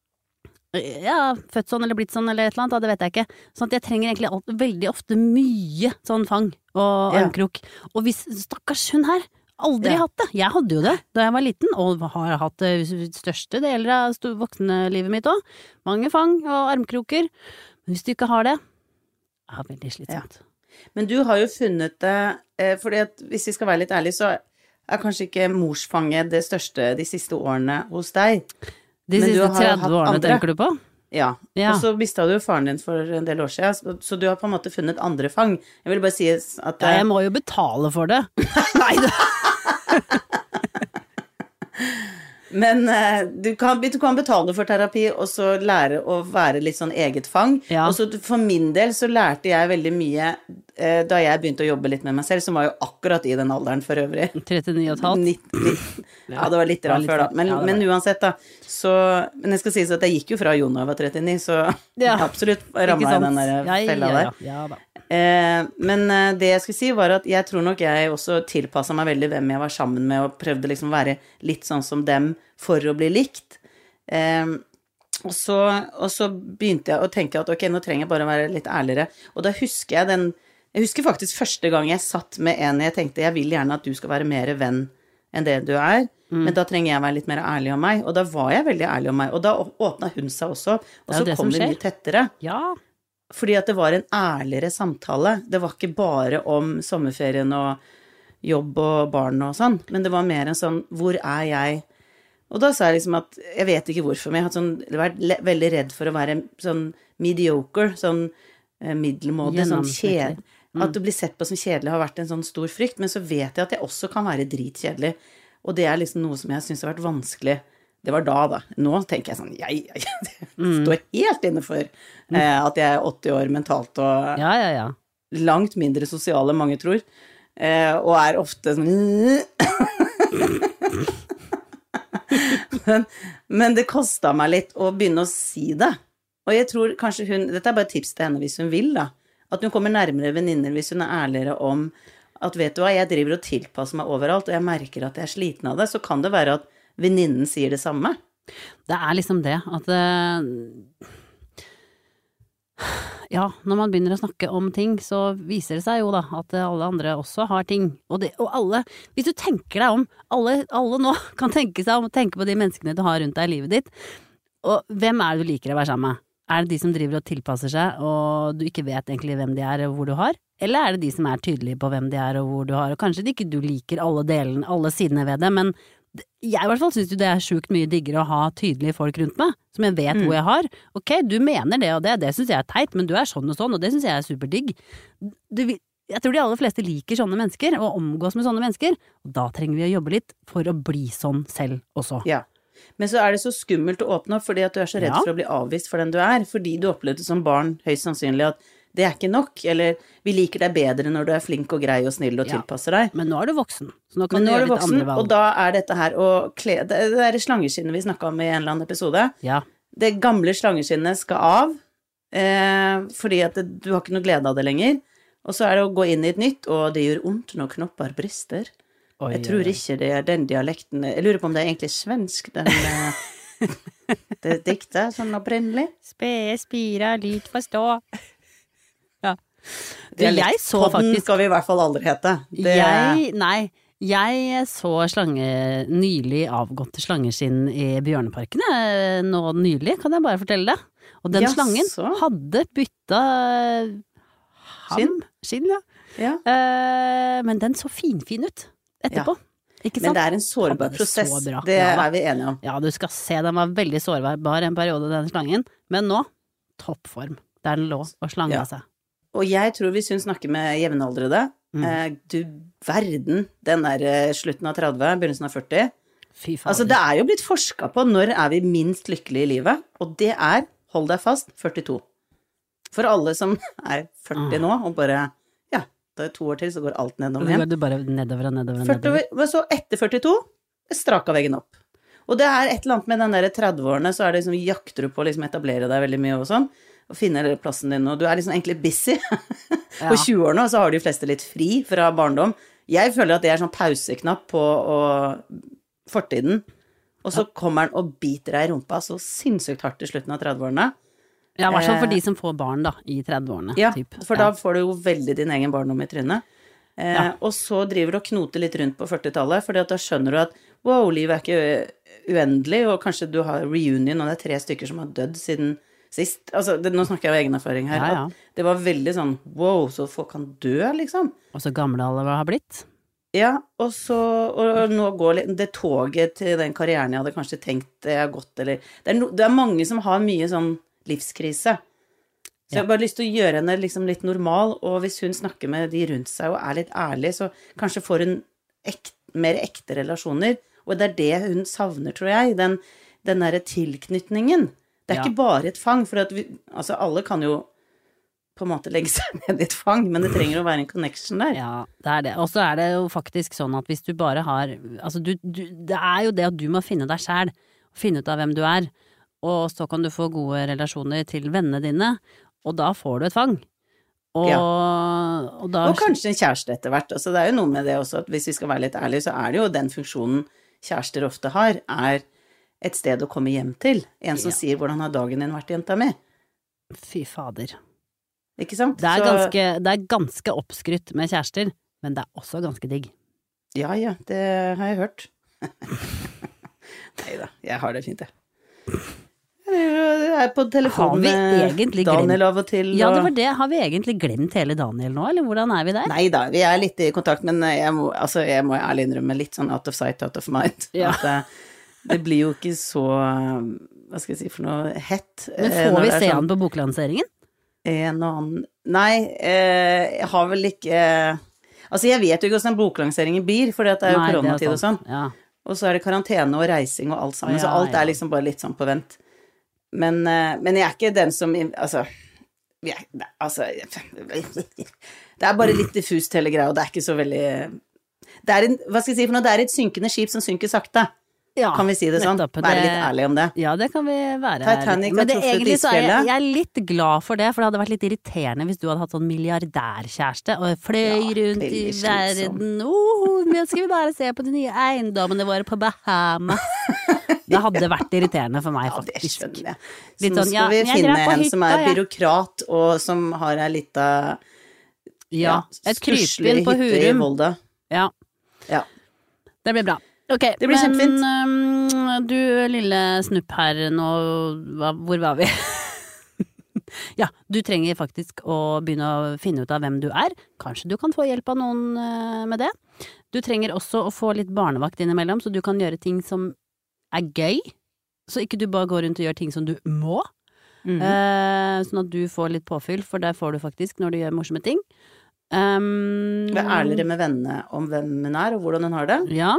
født sånn eller blitt sånn eller et eller annet, det vet jeg ikke. Sånn at jeg trenger egentlig veldig ofte mye sånn fang og armkrok. Og hvis stakkars hun her aldri hatt det. Jeg hadde jo det da jeg var liten, og har hatt det største deler av voksenlivet mitt også. Mange fang og armkroker. Men hvis du ikke har det, er det veldig slitsomt. Ja. Men du har jo funnet det, fordi at hvis vi skal være litt ærlige, så er kanskje ikke morsfanget det største de siste årene hos deg. De siste 30 årene tenker du på? Ja, og så mistet du faren din for en del år siden, så du har på en måte funnet andre fang. Jeg vil bare si at... Ja, jeg må jo betale for det. Nei, det... Men du kan betale for terapi, og så lære å være litt sånn eget fang. Ja. Og så for min del så lærte jeg veldig mye da jeg begynte å jobbe litt med meg selv, som var jo akkurat i den alderen for øvrig. 39,5? Ja, det var litt før da. Men uansett da, men jeg skal si så at jeg gikk jo fra Jon da jeg var 39, så jeg absolutt rammet i den der fella der. Ja da. Men det jeg skulle si var at jeg tror nok jeg også tilpasset meg veldig hvem jeg var sammen med, og prøvde liksom å være litt sånn som dem for å bli likt. Og så begynte jeg å tenke at ok, nå trenger jeg bare å være litt ærligere. Og da husker jeg husker faktisk første gang jeg satt med en jeg tenkte, jeg vil gjerne at du skal være mer venn enn det du er, men da trenger jeg være litt mer ærlig om meg. Og da var jeg veldig ærlig om meg, og da åpnet hun seg også, og så kom det mye tettere. Ja. Fordi at det var en ærligere samtale. Det var ikke bare om sommerferien og jobb og barn og sånn, men det var mer en sånn, hvor er jeg? Og da sa jeg liksom at, jeg vet ikke hvorfor, men jeg hadde vært veldig redd for å være sånn mediocre, sånn middelmådig, sånn kjedelig. At du blir sett på som kjedelig har vært en sånn stor frykt, men så vet jeg at jeg også kan være dritkjedelig. Og det er liksom noe som jeg synes har vært vanskelig Det var da. Nå tenker jeg sånn, jeg står helt inne for at jeg er 80 år mentalt og langt mindre sosiale, mange tror, og er ofte sånn men det kostet meg litt å begynne å si det. Og jeg tror kanskje dette er bare et tips til henne hvis hun vil da, at hun kommer nærmere venninner hvis hun er ærligere om at vet du hva, jeg driver og tilpasser meg overalt, og jeg merker at jeg er sliten av det, så kan det være at venninnen sier det samme. Det er liksom det, at ja, når man begynner å snakke om ting, så viser det seg jo da at alle andre også har ting. Og alle, hvis du tenker deg om, alle nå kan tenke seg om å tenke på de menneskene du har rundt deg i livet ditt, og hvem er det du liker å være sammen med? Er det de som driver og tilpasser seg, og du ikke vet egentlig hvem de er og hvor du har? Eller er det de som er tydelige på hvem de er og hvor du har? Og kanskje ikke du liker alle sidene ved det, men jeg i hvert fall synes jo det er sjukt mye diggere å ha tydelige folk rundt meg, som jeg vet hvor jeg har. Ok, du mener det og det synes jeg er teit, men du er sånn og det synes jeg er superdigg. Jeg tror de aller fleste liker sånne mennesker, og omgås med sånne mennesker, og da trenger vi å jobbe litt for å bli sånn selv også. Ja, men så er det så skummelt å åpne opp, fordi at du er så redd for å bli avvist for den du er, fordi du opplevde som barn høyst sannsynlig at det er ikke nok, eller vi liker deg bedre når du er flink og grei og snill og tilpasser deg. Men nå er du voksen, så nå kan du gjøre litt andre valg. Og da er dette her å kle, det er slangeskinnet vi snakket om i en eller annen episode. Ja. Det gamle slangeskinnet skal av, fordi at du har ikke noe glede av det lenger, og så er det å gå inn i et nytt, og det gjør ondt når knopper brister. Jeg tror ikke det er den dialekten, jeg lurer på om det er egentlig svensk, det diktet, sånn opprinnelig. Spede spira, lyd forstå. Ja. Podden skal vi i hvert fall aldri hete. Jeg så nylig avgått slangeskinn i Bjørneparken, nå nylig, kan jeg bare fortelle det. Og den slangen hadde byttet skinn, ja. Men den så fin ut etterpå. Ikke sant? Men det er en sårbar prosess, det er vi enige om. Ja, du skal se, den var veldig sårbar en periode, den slangen. Men nå, toppform, der den lå og slanget seg. Og jeg tror hvis hun snakker med jevnaldrende, du verden, den der slutten av 30, begynnelsen av 40. Fy faen. Altså det er jo blitt forsket på når er vi minst lykkelige i livet, og det er, hold deg fast, 42. For alle som er 40 nå, og bare, det er 2 år til, så går alt nedover igjen. Du bare nedover. 40, men så etter 42, straka veggen opp. Og det er et eller annet med den der 30-årene, så er det liksom, jakter du på å liksom etablere deg veldig mye og sånn, og finne plassen din, og du er liksom egentlig busy. På 20-årene så har de fleste litt fri fra barndom. Jeg føler at det er sånn pauseknapp på fortiden, og så kommer den og biter deg i rumpa så sinnssykt hardt i slutten av 30-årene. Ja, i hvert fall for de som får barn da, i 30-årene. Ja, for da får du jo veldig din egen barndom i trynet. Og så driver du og knoter litt rundt på 40-tallet, for da skjønner du at wow, livet er ikke uendelig, og kanskje du har reunion, og det er 3 stykker som har dødd siden sist. Altså, nå snakker jeg av egen erfaring her. At det var veldig sånn, wow, så folk kan dø, liksom. Og så gamle alle har blitt. Ja, og nå går det toget til den karrieren jeg hadde kanskje tenkt det har gått, eller det er mange som har mye sånn livskrise. Så jeg har bare lyst til å gjøre henne liksom litt normal, og hvis hun snakker med de rundt seg og er litt ærlig, så kanskje får hun mer ekte relasjoner, og det er det hun savner, tror jeg, den der tilknytningen. Det er ikke bare et fang, for at altså alle kan jo på en måte legge seg ned i et fang, men det trenger å være en connection der. Ja, det er det. Og så er det jo faktisk sånn at hvis du bare har, altså det er jo det at du må finne deg selv, finne ut av hvem du er, og så kan du få gode relasjoner til vennene dine, og da får du et fang. Og kanskje en kjæreste etter hvert. Altså det er jo noe med det også, at hvis vi skal være litt ærlige, så er det jo den funksjonen kjærester ofte har, er et sted å komme hjem til. En som sier, hvordan har dagen din vært, jenta mi? Fy fader. Ikke sant? Det er ganske oppskrytt med kjærester, men det er også ganske digg. Ja, det har jeg hørt. Neida, jeg har det fint, jeg. Jeg er på telefonen med Daniel av og til. Ja, det var det. Har vi egentlig glemt hele Daniel nå, eller hvordan er vi der? Neida, vi er litt i kontakt, men jeg må ærlig innrømme litt sånn out of sight, out of mind. Ja. Det blir jo ikke så, hva skal jeg si for noe, hett. Men får vi se han på boklanseringen? Nei, jeg har vel ikke, altså jeg vet jo ikke hvordan boklanseringen blir, for det er jo koronatid og sånn. Ja. og så det karantene og reising og alt sammen, så alt liksom bare litt sånn på vent. Men jeg ikke den som, altså, det bare litt diffust hele greia, og det ikke så veldig, hva skal jeg si for noe, det et synkende skip som synker sakte. Kan vi si det sånn? Være litt ærlig om det. Ja, det kan vi være. Titanic men egentlig så jeg litt glad for det, for det hadde vært litt irriterende hvis du hadde hatt sånn milliardærkjæreste og fløy rundt i verden. Nå skal vi bare se på de nye eiendommene våre på Bahamas. Det hadde vært irriterende for meg, faktisk. Det skjønner jeg. Så litt nå skal vi finne en som byråkrat, og som har en liten et krypinn på Hurum. Ja. Det blir bra. Ok, det blir kjempefint. Du lille snupp her nå, hvor var vi? Ja, du trenger faktisk å begynne å finne ut av hvem du Kanskje du kan få hjelp av noen med det. Du trenger også å få litt barnevakt innimellom, så du kan gjøre ting som gøy, så ikke du bare går rundt og gjør ting som du må. Sånn at du får litt påfyll, for det får du faktisk når du gjør morsomme ting. Vær ærligere med vennene om hvem hun og hvordan hun har det. Ja.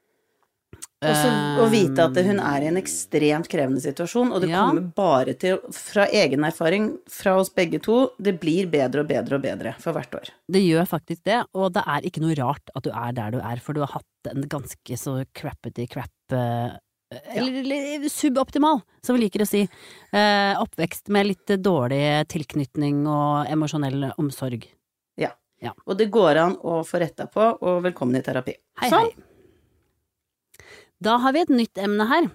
Og vite at hun i en ekstremt krevende situasjon, og det kommer bare til, fra egen erfaring, fra oss begge to, det blir bedre og bedre og bedre for hvert år. Det gjør faktisk det, og det ikke noe rart at du der du for du har hatt en ganske så crappety eller suboptimal, som vi liker å si, oppvekst med litt dårlig tilknytning og emosjonell omsorg. Ja. Og det går an å få retta på, og velkommen i terapi. Hei. Da har vi et nytt emne her.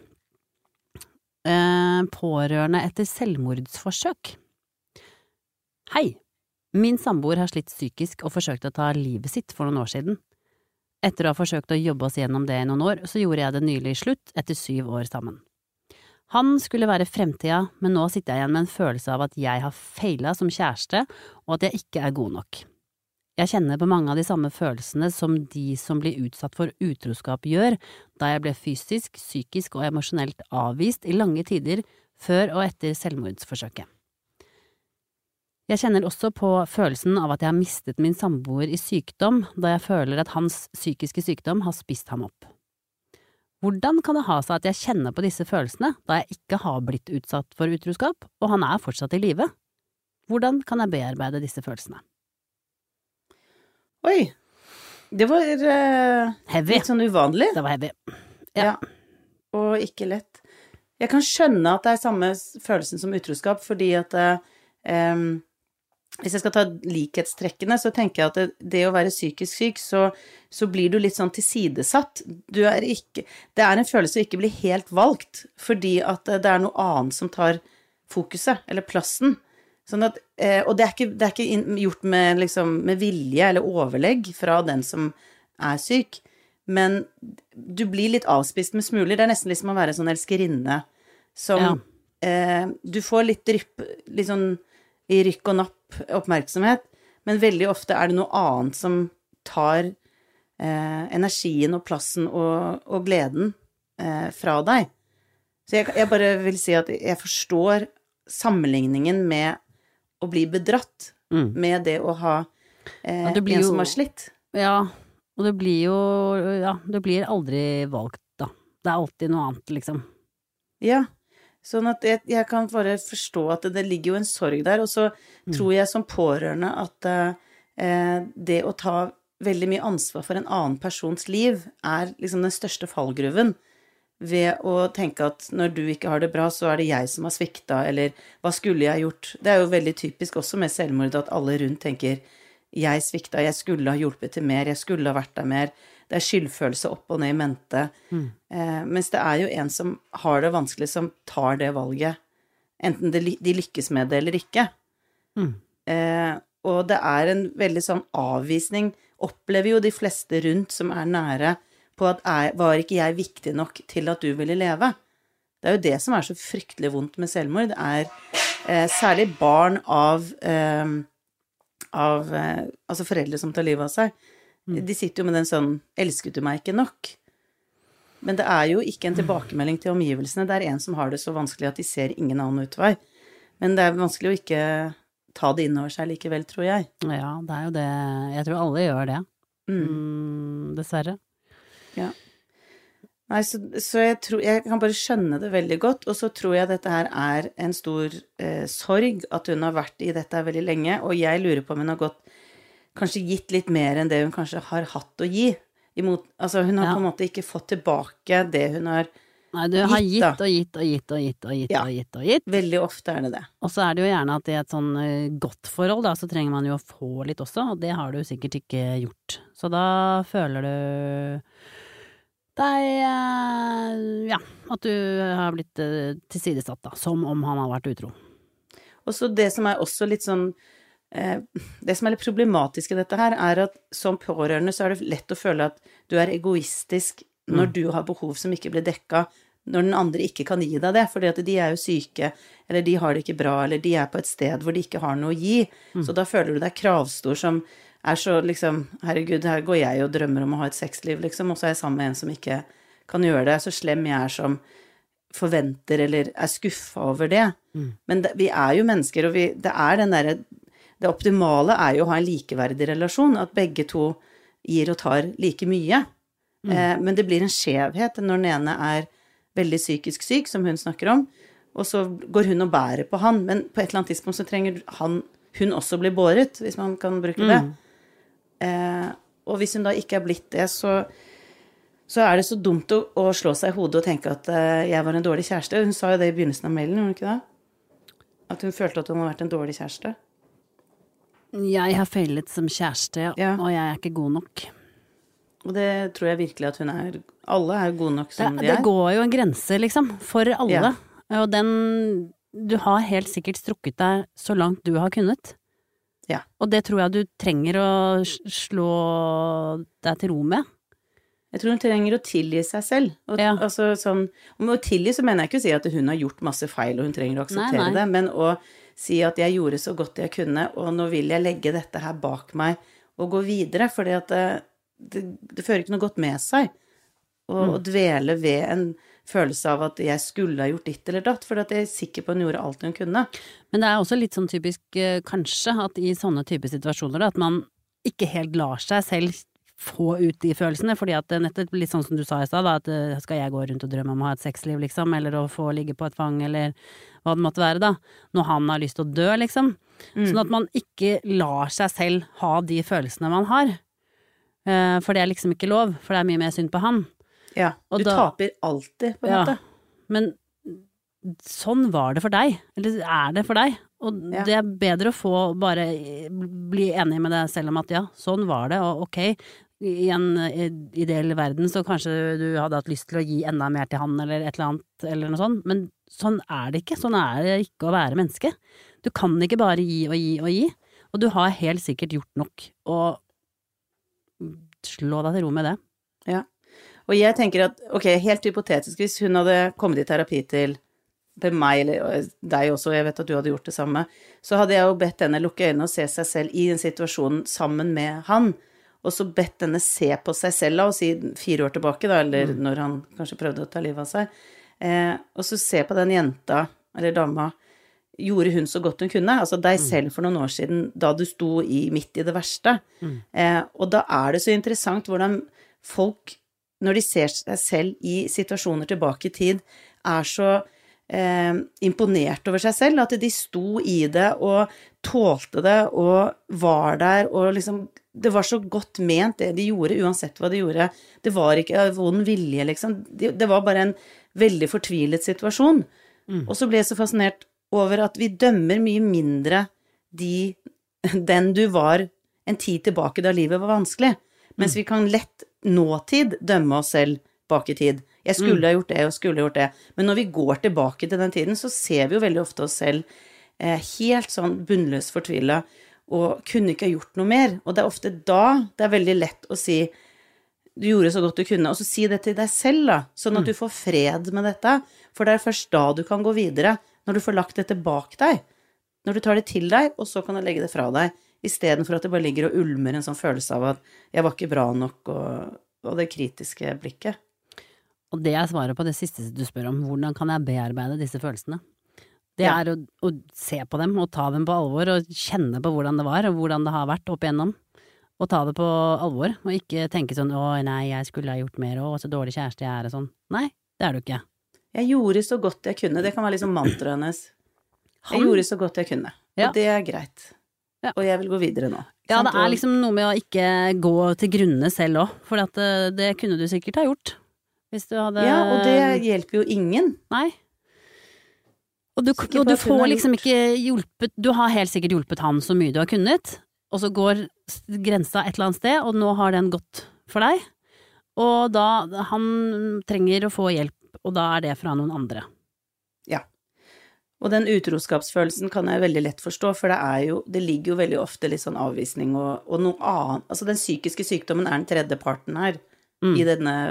Pårørende etter selvmordsforsøk. Hei, min samboer har slitt psykisk og forsøkt å ta livet sitt for noen år siden. Etter å ha forsøkt å jobbe oss gjennom det i noen år, så gjorde jeg det nylig slutt etter 7 år sammen. Han skulle være fremtida, men nå sitter jeg igjen med en følelse av at jeg har feilet som kjæreste, og at jeg ikke god nok. Jeg kjenner på mange av de samme følelsene som de som blir utsatt for utroskap gjør, da jeg ble fysisk, psykisk og emosjonelt avvist i lange tider før og etter selvmordsforsøket. Jeg kjenner også på følelsen av at jeg har mistet min samboer i sykdom, da jeg føler at hans psykiske sykdom har spist ham opp. Hvordan kan det ha seg at jeg kjenner på disse følelsene, da jeg ikke har blitt utsatt for utroskap, og han fortsatt i live? Hvordan kan jeg bearbeide disse følelsene? Oi, det var litt sånn uvanlig. Det var heavy. Ja, og ikke lett. Jeg kan skjønne at det samme følelsen som utroskap, fordi at hvis jeg skal ta likhetstrekkene, så tenker jeg at det å være psykisk syk, så blir du litt sånn tilsidesatt. Det en følelse å ikke bli helt valgt, fordi at det noe annet som tar fokuset, eller plassen. Sånn at, og det ikke gjort med, liksom, med vilje eller overlegg fra den som syk, men du blir litt avspist med smuler. Det nesten liksom å være sånn elskerinne som du får litt sånn i rykk og napp oppmerksomhet, men veldig ofte det noe annet som tar energien og plassen og gleden fra deg. Så jeg bare vil si at jeg forstår sammenligningen med å bli bedratt med det å ha en som har slitt. Ja, og det blir jo, det blir aldri valgt da. Det alltid noe annet, liksom. Ja, sånn at jeg kan bare forstå at det ligger jo en sorg der, og så tror jeg som pårørende at det å ta veldig mye ansvar for en annen persons liv liksom den største fallgruven, ved å tenke at når du ikke har det bra, så det jeg som har sviktet, eller hva skulle jeg gjort? Det jo veldig typisk også med selvmord, at alle rundt tenker, jeg sviktet, jeg skulle ha hjulpet til mer, jeg skulle ha vært der mer. Det skyldfølelse opp og ned i mente. Mens det jo en som har det vanskelig, som tar det valget, enten de lykkes med det eller ikke. Og det en veldig sånn avvisning, opplever jo de fleste rundt som nære, på at var ikke jeg viktig nok til at du ville leve. Det jo det som så fryktelig vondt med selvmord. Det særlig barn av altså foreldre som tar livet av seg. De sitter jo med den sånn, elsket du meg ikke nok? Men det jo ikke en tilbakemelding til omgivelsene. Det en som har det så vanskelig at de ser ingen annen utvei. Men det vanskelig å ikke ta det innover seg likevel, tror jeg. Ja, det jo det. Jeg tror alle gjør det. Dessverre. Ja. Nei, så jeg tror, jeg kan bare skjønne det veldig godt, og så tror jeg dette her er en stor sorg, at hun har vært i dette veldig lenge, og jeg lurer på om hun har kanskje gitt litt mer enn det hun kanskje har hatt å gi. Altså hun har på en måte ikke fått tilbake det hun har gitt. Nei, du har gitt og gitt. Veldig ofte er det det. Og så er det jo gjerne at i et sånn godt forhold da, så trenger man jo å få litt også, og det har du sikkert ikke gjort. Så da føler du at du har blitt tilsidesatt da, som om han har vært utro. Og så det som er også litt sånn, det som er litt problematisk i dette her, er at som pårørende så er det lett å føle at du er egoistisk når du har behov som ikke blir dekket, når den andre ikke kan gi deg det, fordi at de er jo syke, eller de har det ikke bra, eller de er på et sted hvor de ikke har noe å gi. Så da føler du deg kravstor som er så liksom, herregud, her går jeg og drømmer om å ha et sexliv, liksom, og så er jeg sammen med en som ikke kan gjøre det, så slem jeg er som forventer eller er skuffet over det. Men vi er jo mennesker, og det er den der, det optimale er jo å ha en likeverdig relasjon, at begge to gir og tar like mye. Men det blir en skjevhet når den ene er veldig psykisk syk, som hun snakker om, og så går hun og bærer på han, men på et eller annet tidspunkt så trenger hun også bli båret, hvis man kan bruke det. Og hvis hun da ikke er blitt det, så er det så dumt å slå seg i hodet og tenke at jeg var en dårlig kjæreste. Hun sa jo det i begynnelsen av mailen, gjorde hun ikke det? At hun følte at hun har vært en dårlig kjæreste. Jeg har feilet som kjæreste, og jeg er ikke god nok. Og det tror jeg virkelig at hun er. Alle er gode nok som de er. Det går jo en grense, liksom, for alle. Ja. Og du har helt sikkert strukket deg så langt du har kunnet. Ja. Og det tror jeg du trenger å slå deg til ro med. Jeg tror hun trenger å tilgi seg selv. Og, altså, sånn, og med å tilgi så mener jeg ikke å si at hun har gjort masse feil, og hun trenger å akseptere det, men å si at jeg gjorde så godt jeg kunne, og nå vil jeg legge dette her bak meg og gå videre, fordi at det fører ikke noe godt med seg å dvele ved en følelse av at jeg skulle ha gjort ditt eller datt, for at jeg er sikker på at hun gjorde alt hun kunne. Men det er også litt sånn typisk kanskje at i sånne typer situasjoner at man ikke helt lar seg selv få ut de følelsene, fordi at nettopp litt sånn som du sa i stad, at skal jeg gå rundt og drømme om å ha et sexliv, liksom, eller å få ligge på et fang, eller hva det måtte være da, når han har lyst til å dø, liksom. Sånn at man ikke lar seg selv ha de følelsene man har. For det er liksom ikke lov, for det er mye mer synd på han. Ja, du taper alltid, på en måte. Men sånn var det for deg, eller er det for deg, og det er bedre å få bare bli enig med deg selv om at sånn var det, og ok, i en ideell verden så kanskje du hadde hatt lyst til å gi enda mer til han, eller et eller annet, eller noe sånt, men sånn er det ikke, sånn er det ikke å være menneske. Du kan ikke bare gi og gi og gi, og du har helt sikkert gjort nok, og slå deg til ro med det. Ja, og jeg tenker at, ok, helt hypotetisk, hvis hun hadde kommet i terapi til meg, eller deg også, jeg vet at du hadde gjort det samme, så hadde jeg jo bedt henne lukke øynene og se seg selv i en situasjon sammen med han, og så bedt henne se på seg selv, og si 4 år tilbake da, eller når han kanskje prøvde å ta livet av seg, og så se på den jenta, eller dama, gjorde hun så godt hun kunne, altså deg selv for noen år siden, da du sto midt i det verste. Og da er det så interessant hvordan folk, når de ser seg selv i situasjoner tilbake i tid, er så imponert over seg selv, at de sto i det, og tålte det, og var der, og liksom, det var så godt ment det de gjorde, uansett hva de gjorde. Det var ikke vond vilje, liksom. Det var bare en veldig fortvilet situasjon. Og så ble jeg så fascinert over at vi dømmer mye mindre den du var en tid tilbake da livet var vanskelig, mens vi kan lett nåtid dømme oss selv bak i tid. Jeg skulle ha gjort det, og skulle ha gjort det. Men når vi går tilbake til den tiden, så ser vi jo veldig ofte oss selv helt sånn bunnløst fortvilet, og kunne ikke ha gjort noe mer. Og det er ofte da det er veldig lett å si du gjorde så godt du kunne, og så si det til deg selv da, sånn at du får fred med dette, for det er først da du kan gå videre, når du får lagt dette bak deg, når du tar det til deg, og så kan du legge det fra deg, i stedet for at det bare ligger og ulmer en sånn følelse av at jeg var ikke bra nok, og det kritiske blikket. Og det er svaret på det siste du spør om, hvordan kan jeg bearbeide disse følelsene? Det er å se på dem, og ta dem på alvor, og kjenne på hvordan det var, og hvordan det har vært opp igjennom. og ta det på alvor, og ikke tenke sånn, nei, jeg skulle ha gjort mer, så dårlig kjæreste jeg og sånn. Nei, det du ikke. Jeg gjorde så godt jeg kunne, det kan være liksom mantraet hennes. Jeg gjorde så godt jeg kunne, og det greit. Ja. Og jeg vil gå videre nå. Ja, det liksom noe med å ikke gå til grunne selv også, for at det kunne du sikkert ha gjort. Hvis du hadde... Ja, og det hjelper jo ingen. Nei. Og du får liksom ikke hjulpet, du har helt sikkert hjulpet han så mye du har kunnet, og så går grensa et eller annet sted, og nå har den gått for deg, og da han trenger å få hjelp, og da det fra noen andre. Ja. Og den utroskapsfølelsen kan jeg veldig lett forstå, for det ligger jo veldig ofte litt sånn avvisning og noe annet. Altså den psykiske sykdommen den tredje parten her, i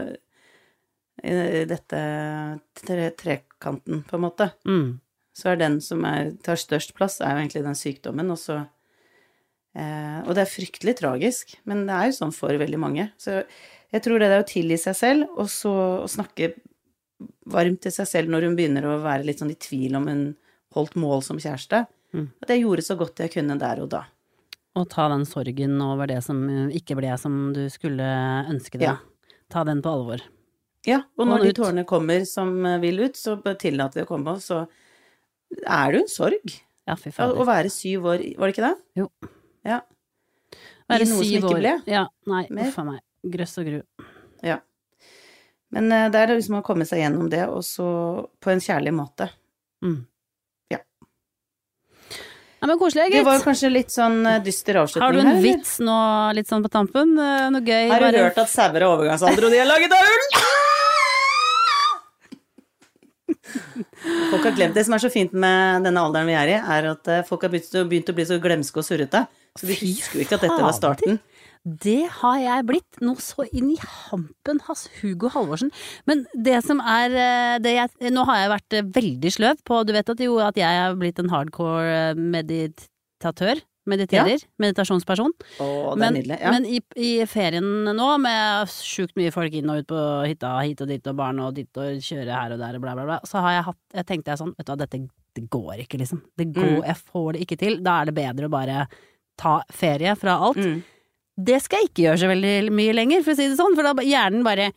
dette trekanten, på en måte. Så den som tar størst plass, jo egentlig den sykdommen, og det fryktelig tragisk, men det jo sånn for veldig mange. Så jeg tror det å tilgi seg selv, og så å snakke varmt til seg selv når hun begynner å være litt sånn i tvil om hun holdt mål som kjæreste, at jeg gjorde så godt jeg kunne der og da. Og ta den sorgen over det som ikke ble som du skulle ønske deg. Ja. Ta den på alvor. Ja, og når de tårene kommer som vil ut, så tillater det å komme, så det jo en sorg. Ja, fy fader. Å være 7 år, var det ikke det? Jo. Ja. Være I noe 7 som ikke ble. Ja, nei, for meg. Grøss og gru. Ja. Men det det liksom å komme seg gjennom det, og så på en kjærlig måte. Ja. Ja, men koselig, gitt. Det var kanskje litt sånn dyster avslutning her. Har du en vits nå, litt sånn på tampen? Noe gøy? Har du hørt at sauer overgangsalder, og de har laget av ull? Folk har glemt det. Som så fint med denne alderen vi i, at folk har begynt å bli så glemske og surrete. Så de husker jo ikke at dette var starten. Det har jeg blitt noe så inn i hampen hans Hugo Halvorsen. Men det som nå har jeg vært veldig sløv på, du vet at jeg har blitt en hardcore meditatør, meditasjonsperson. Det nydelig, ja. Men i ferien nå, med sjukt mye folk inn og ut på hytta, hit og dit, og barn og dit, og kjøre her og der, og bla bla bla, så tenkte jeg sånn, vet du hva, det går ikke liksom. Jeg får det ikke til. Da det bedre å bare ta ferie fra alt. Det skal jeg ikke gjøre så veldig mye lenger, for å si det sånn, for da hjernen bare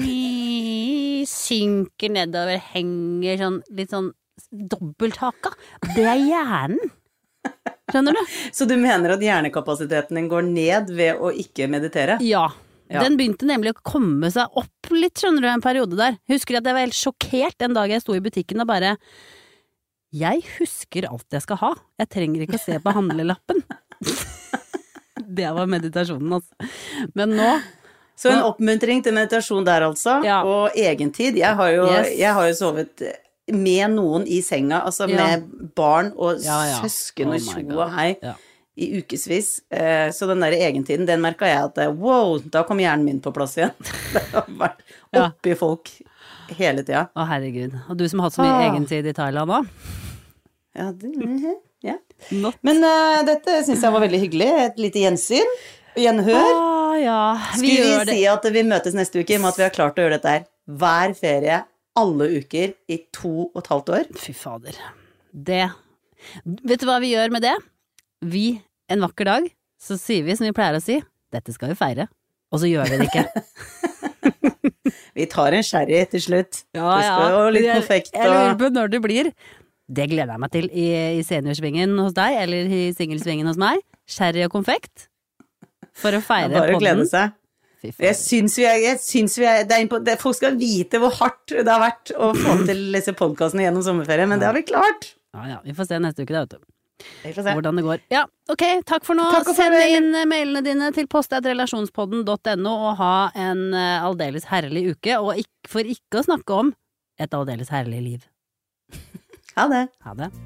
synker nedover, henger sånn, litt sånn dobbelthaka. Det hjernen. Skjønner du? Så du mener at hjernekapasiteten din går ned ved å ikke meditere? Ja. Den begynte nemlig å komme seg opp litt, skjønner du, en periode der. Husker at jeg var helt sjokkert en dag jeg sto i butikken og bare, jeg husker alt jeg skal ha. Jeg trenger ikke å se på handlelappen. Det var meditasjonen, altså. Men nå... Så en oppmuntring til meditasjon der, altså. Ja. Og egentid. Jeg har jo sovet med noen i senga, altså med barn og søsken og tjo og hei i ukesvis. Så den der egentiden, den merket jeg at wow, da kom hjernen min på plass igjen. Det har vært oppi folk hele tida. Å herregud. Og du som har hatt så mye egentid i Thailand da? Ja, ja. Men dette synes jeg var veldig hyggelig. Et lite gjensyn. Gjenhør. Skulle vi si at vi møtes neste uke med at vi har klart å gjøre dette her hver ferie, alle uker i 2,5 år? Fy fader. Vet du hva vi gjør med det? En vakker dag, så sier vi som vi pleier å si, dette skal vi feire. Og så gjør vi det ikke. Vi tar en sherry til slutt. Ja. Det skal jo litt konfekt. Jeg lurer på når det blir. Det gleder jeg meg til i seniorsvingen hos deg, eller i singelsvingen hos meg. Sherry og konfekt. For å feire podden. Bare glede seg. Jeg syns folk skal vite hvor hardt det har vært å få til disse podcastene gjennom sommerferien, men det har vi klart. Ja, vi får se neste uke da, vet du. Vi får se. Hvordan det går. Ja, ok, takk for nå. Send inn mailene dine til post@relasjonspodden.no og ha en aldeles herlig uke, og for ikke å snakke om et aldeles herlig liv. Ha det. Ha det.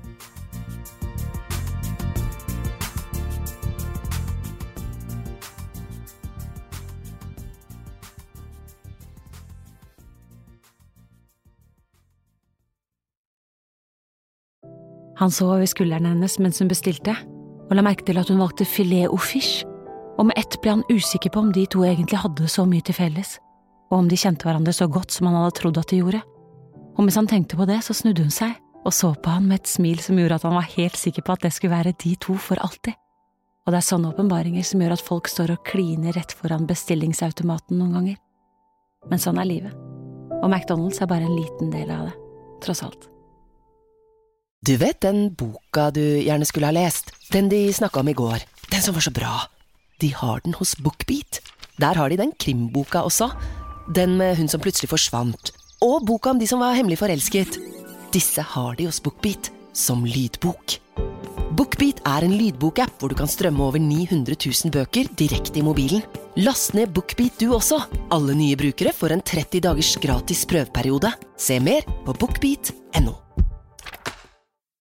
Han så over skulderen hennes mens hun bestilte, og la merke til at hun valgte filet au fish, og med ett ble han usikker på om de to egentlig hadde så mye til felles, og om de kjente hverandre så godt som han hadde trodd at de gjorde. Og mens han tenkte på det, så snudde hun seg, og så på han med et smil som gjorde at han var helt sikker på at det skulle være de to for alltid. Og det sånne åpenbaringer som gjør at folk står og kliner rett foran bestillingsautomaten noen ganger. Men sånn livet. Og McDonald's bare en liten del av det, tross alt. Du vet den boka du gjerne skulle ha lest? Den de snakket om i går. Den som var så bra. De har den hos BookBeat. Der har de den krimboka også. Den med hun som plutselig forsvant. Og boka om de som var hemmelig forelsket. Disse har de hos BookBeat som lydbok. BookBeat en lydbokapp hvor du kan strømme over 900 000 bøker direkte i mobilen. Last ned BookBeat du også. Alle nye brukere får en 30 dagers gratis prøveperiode. Se mer på bookbeat.no.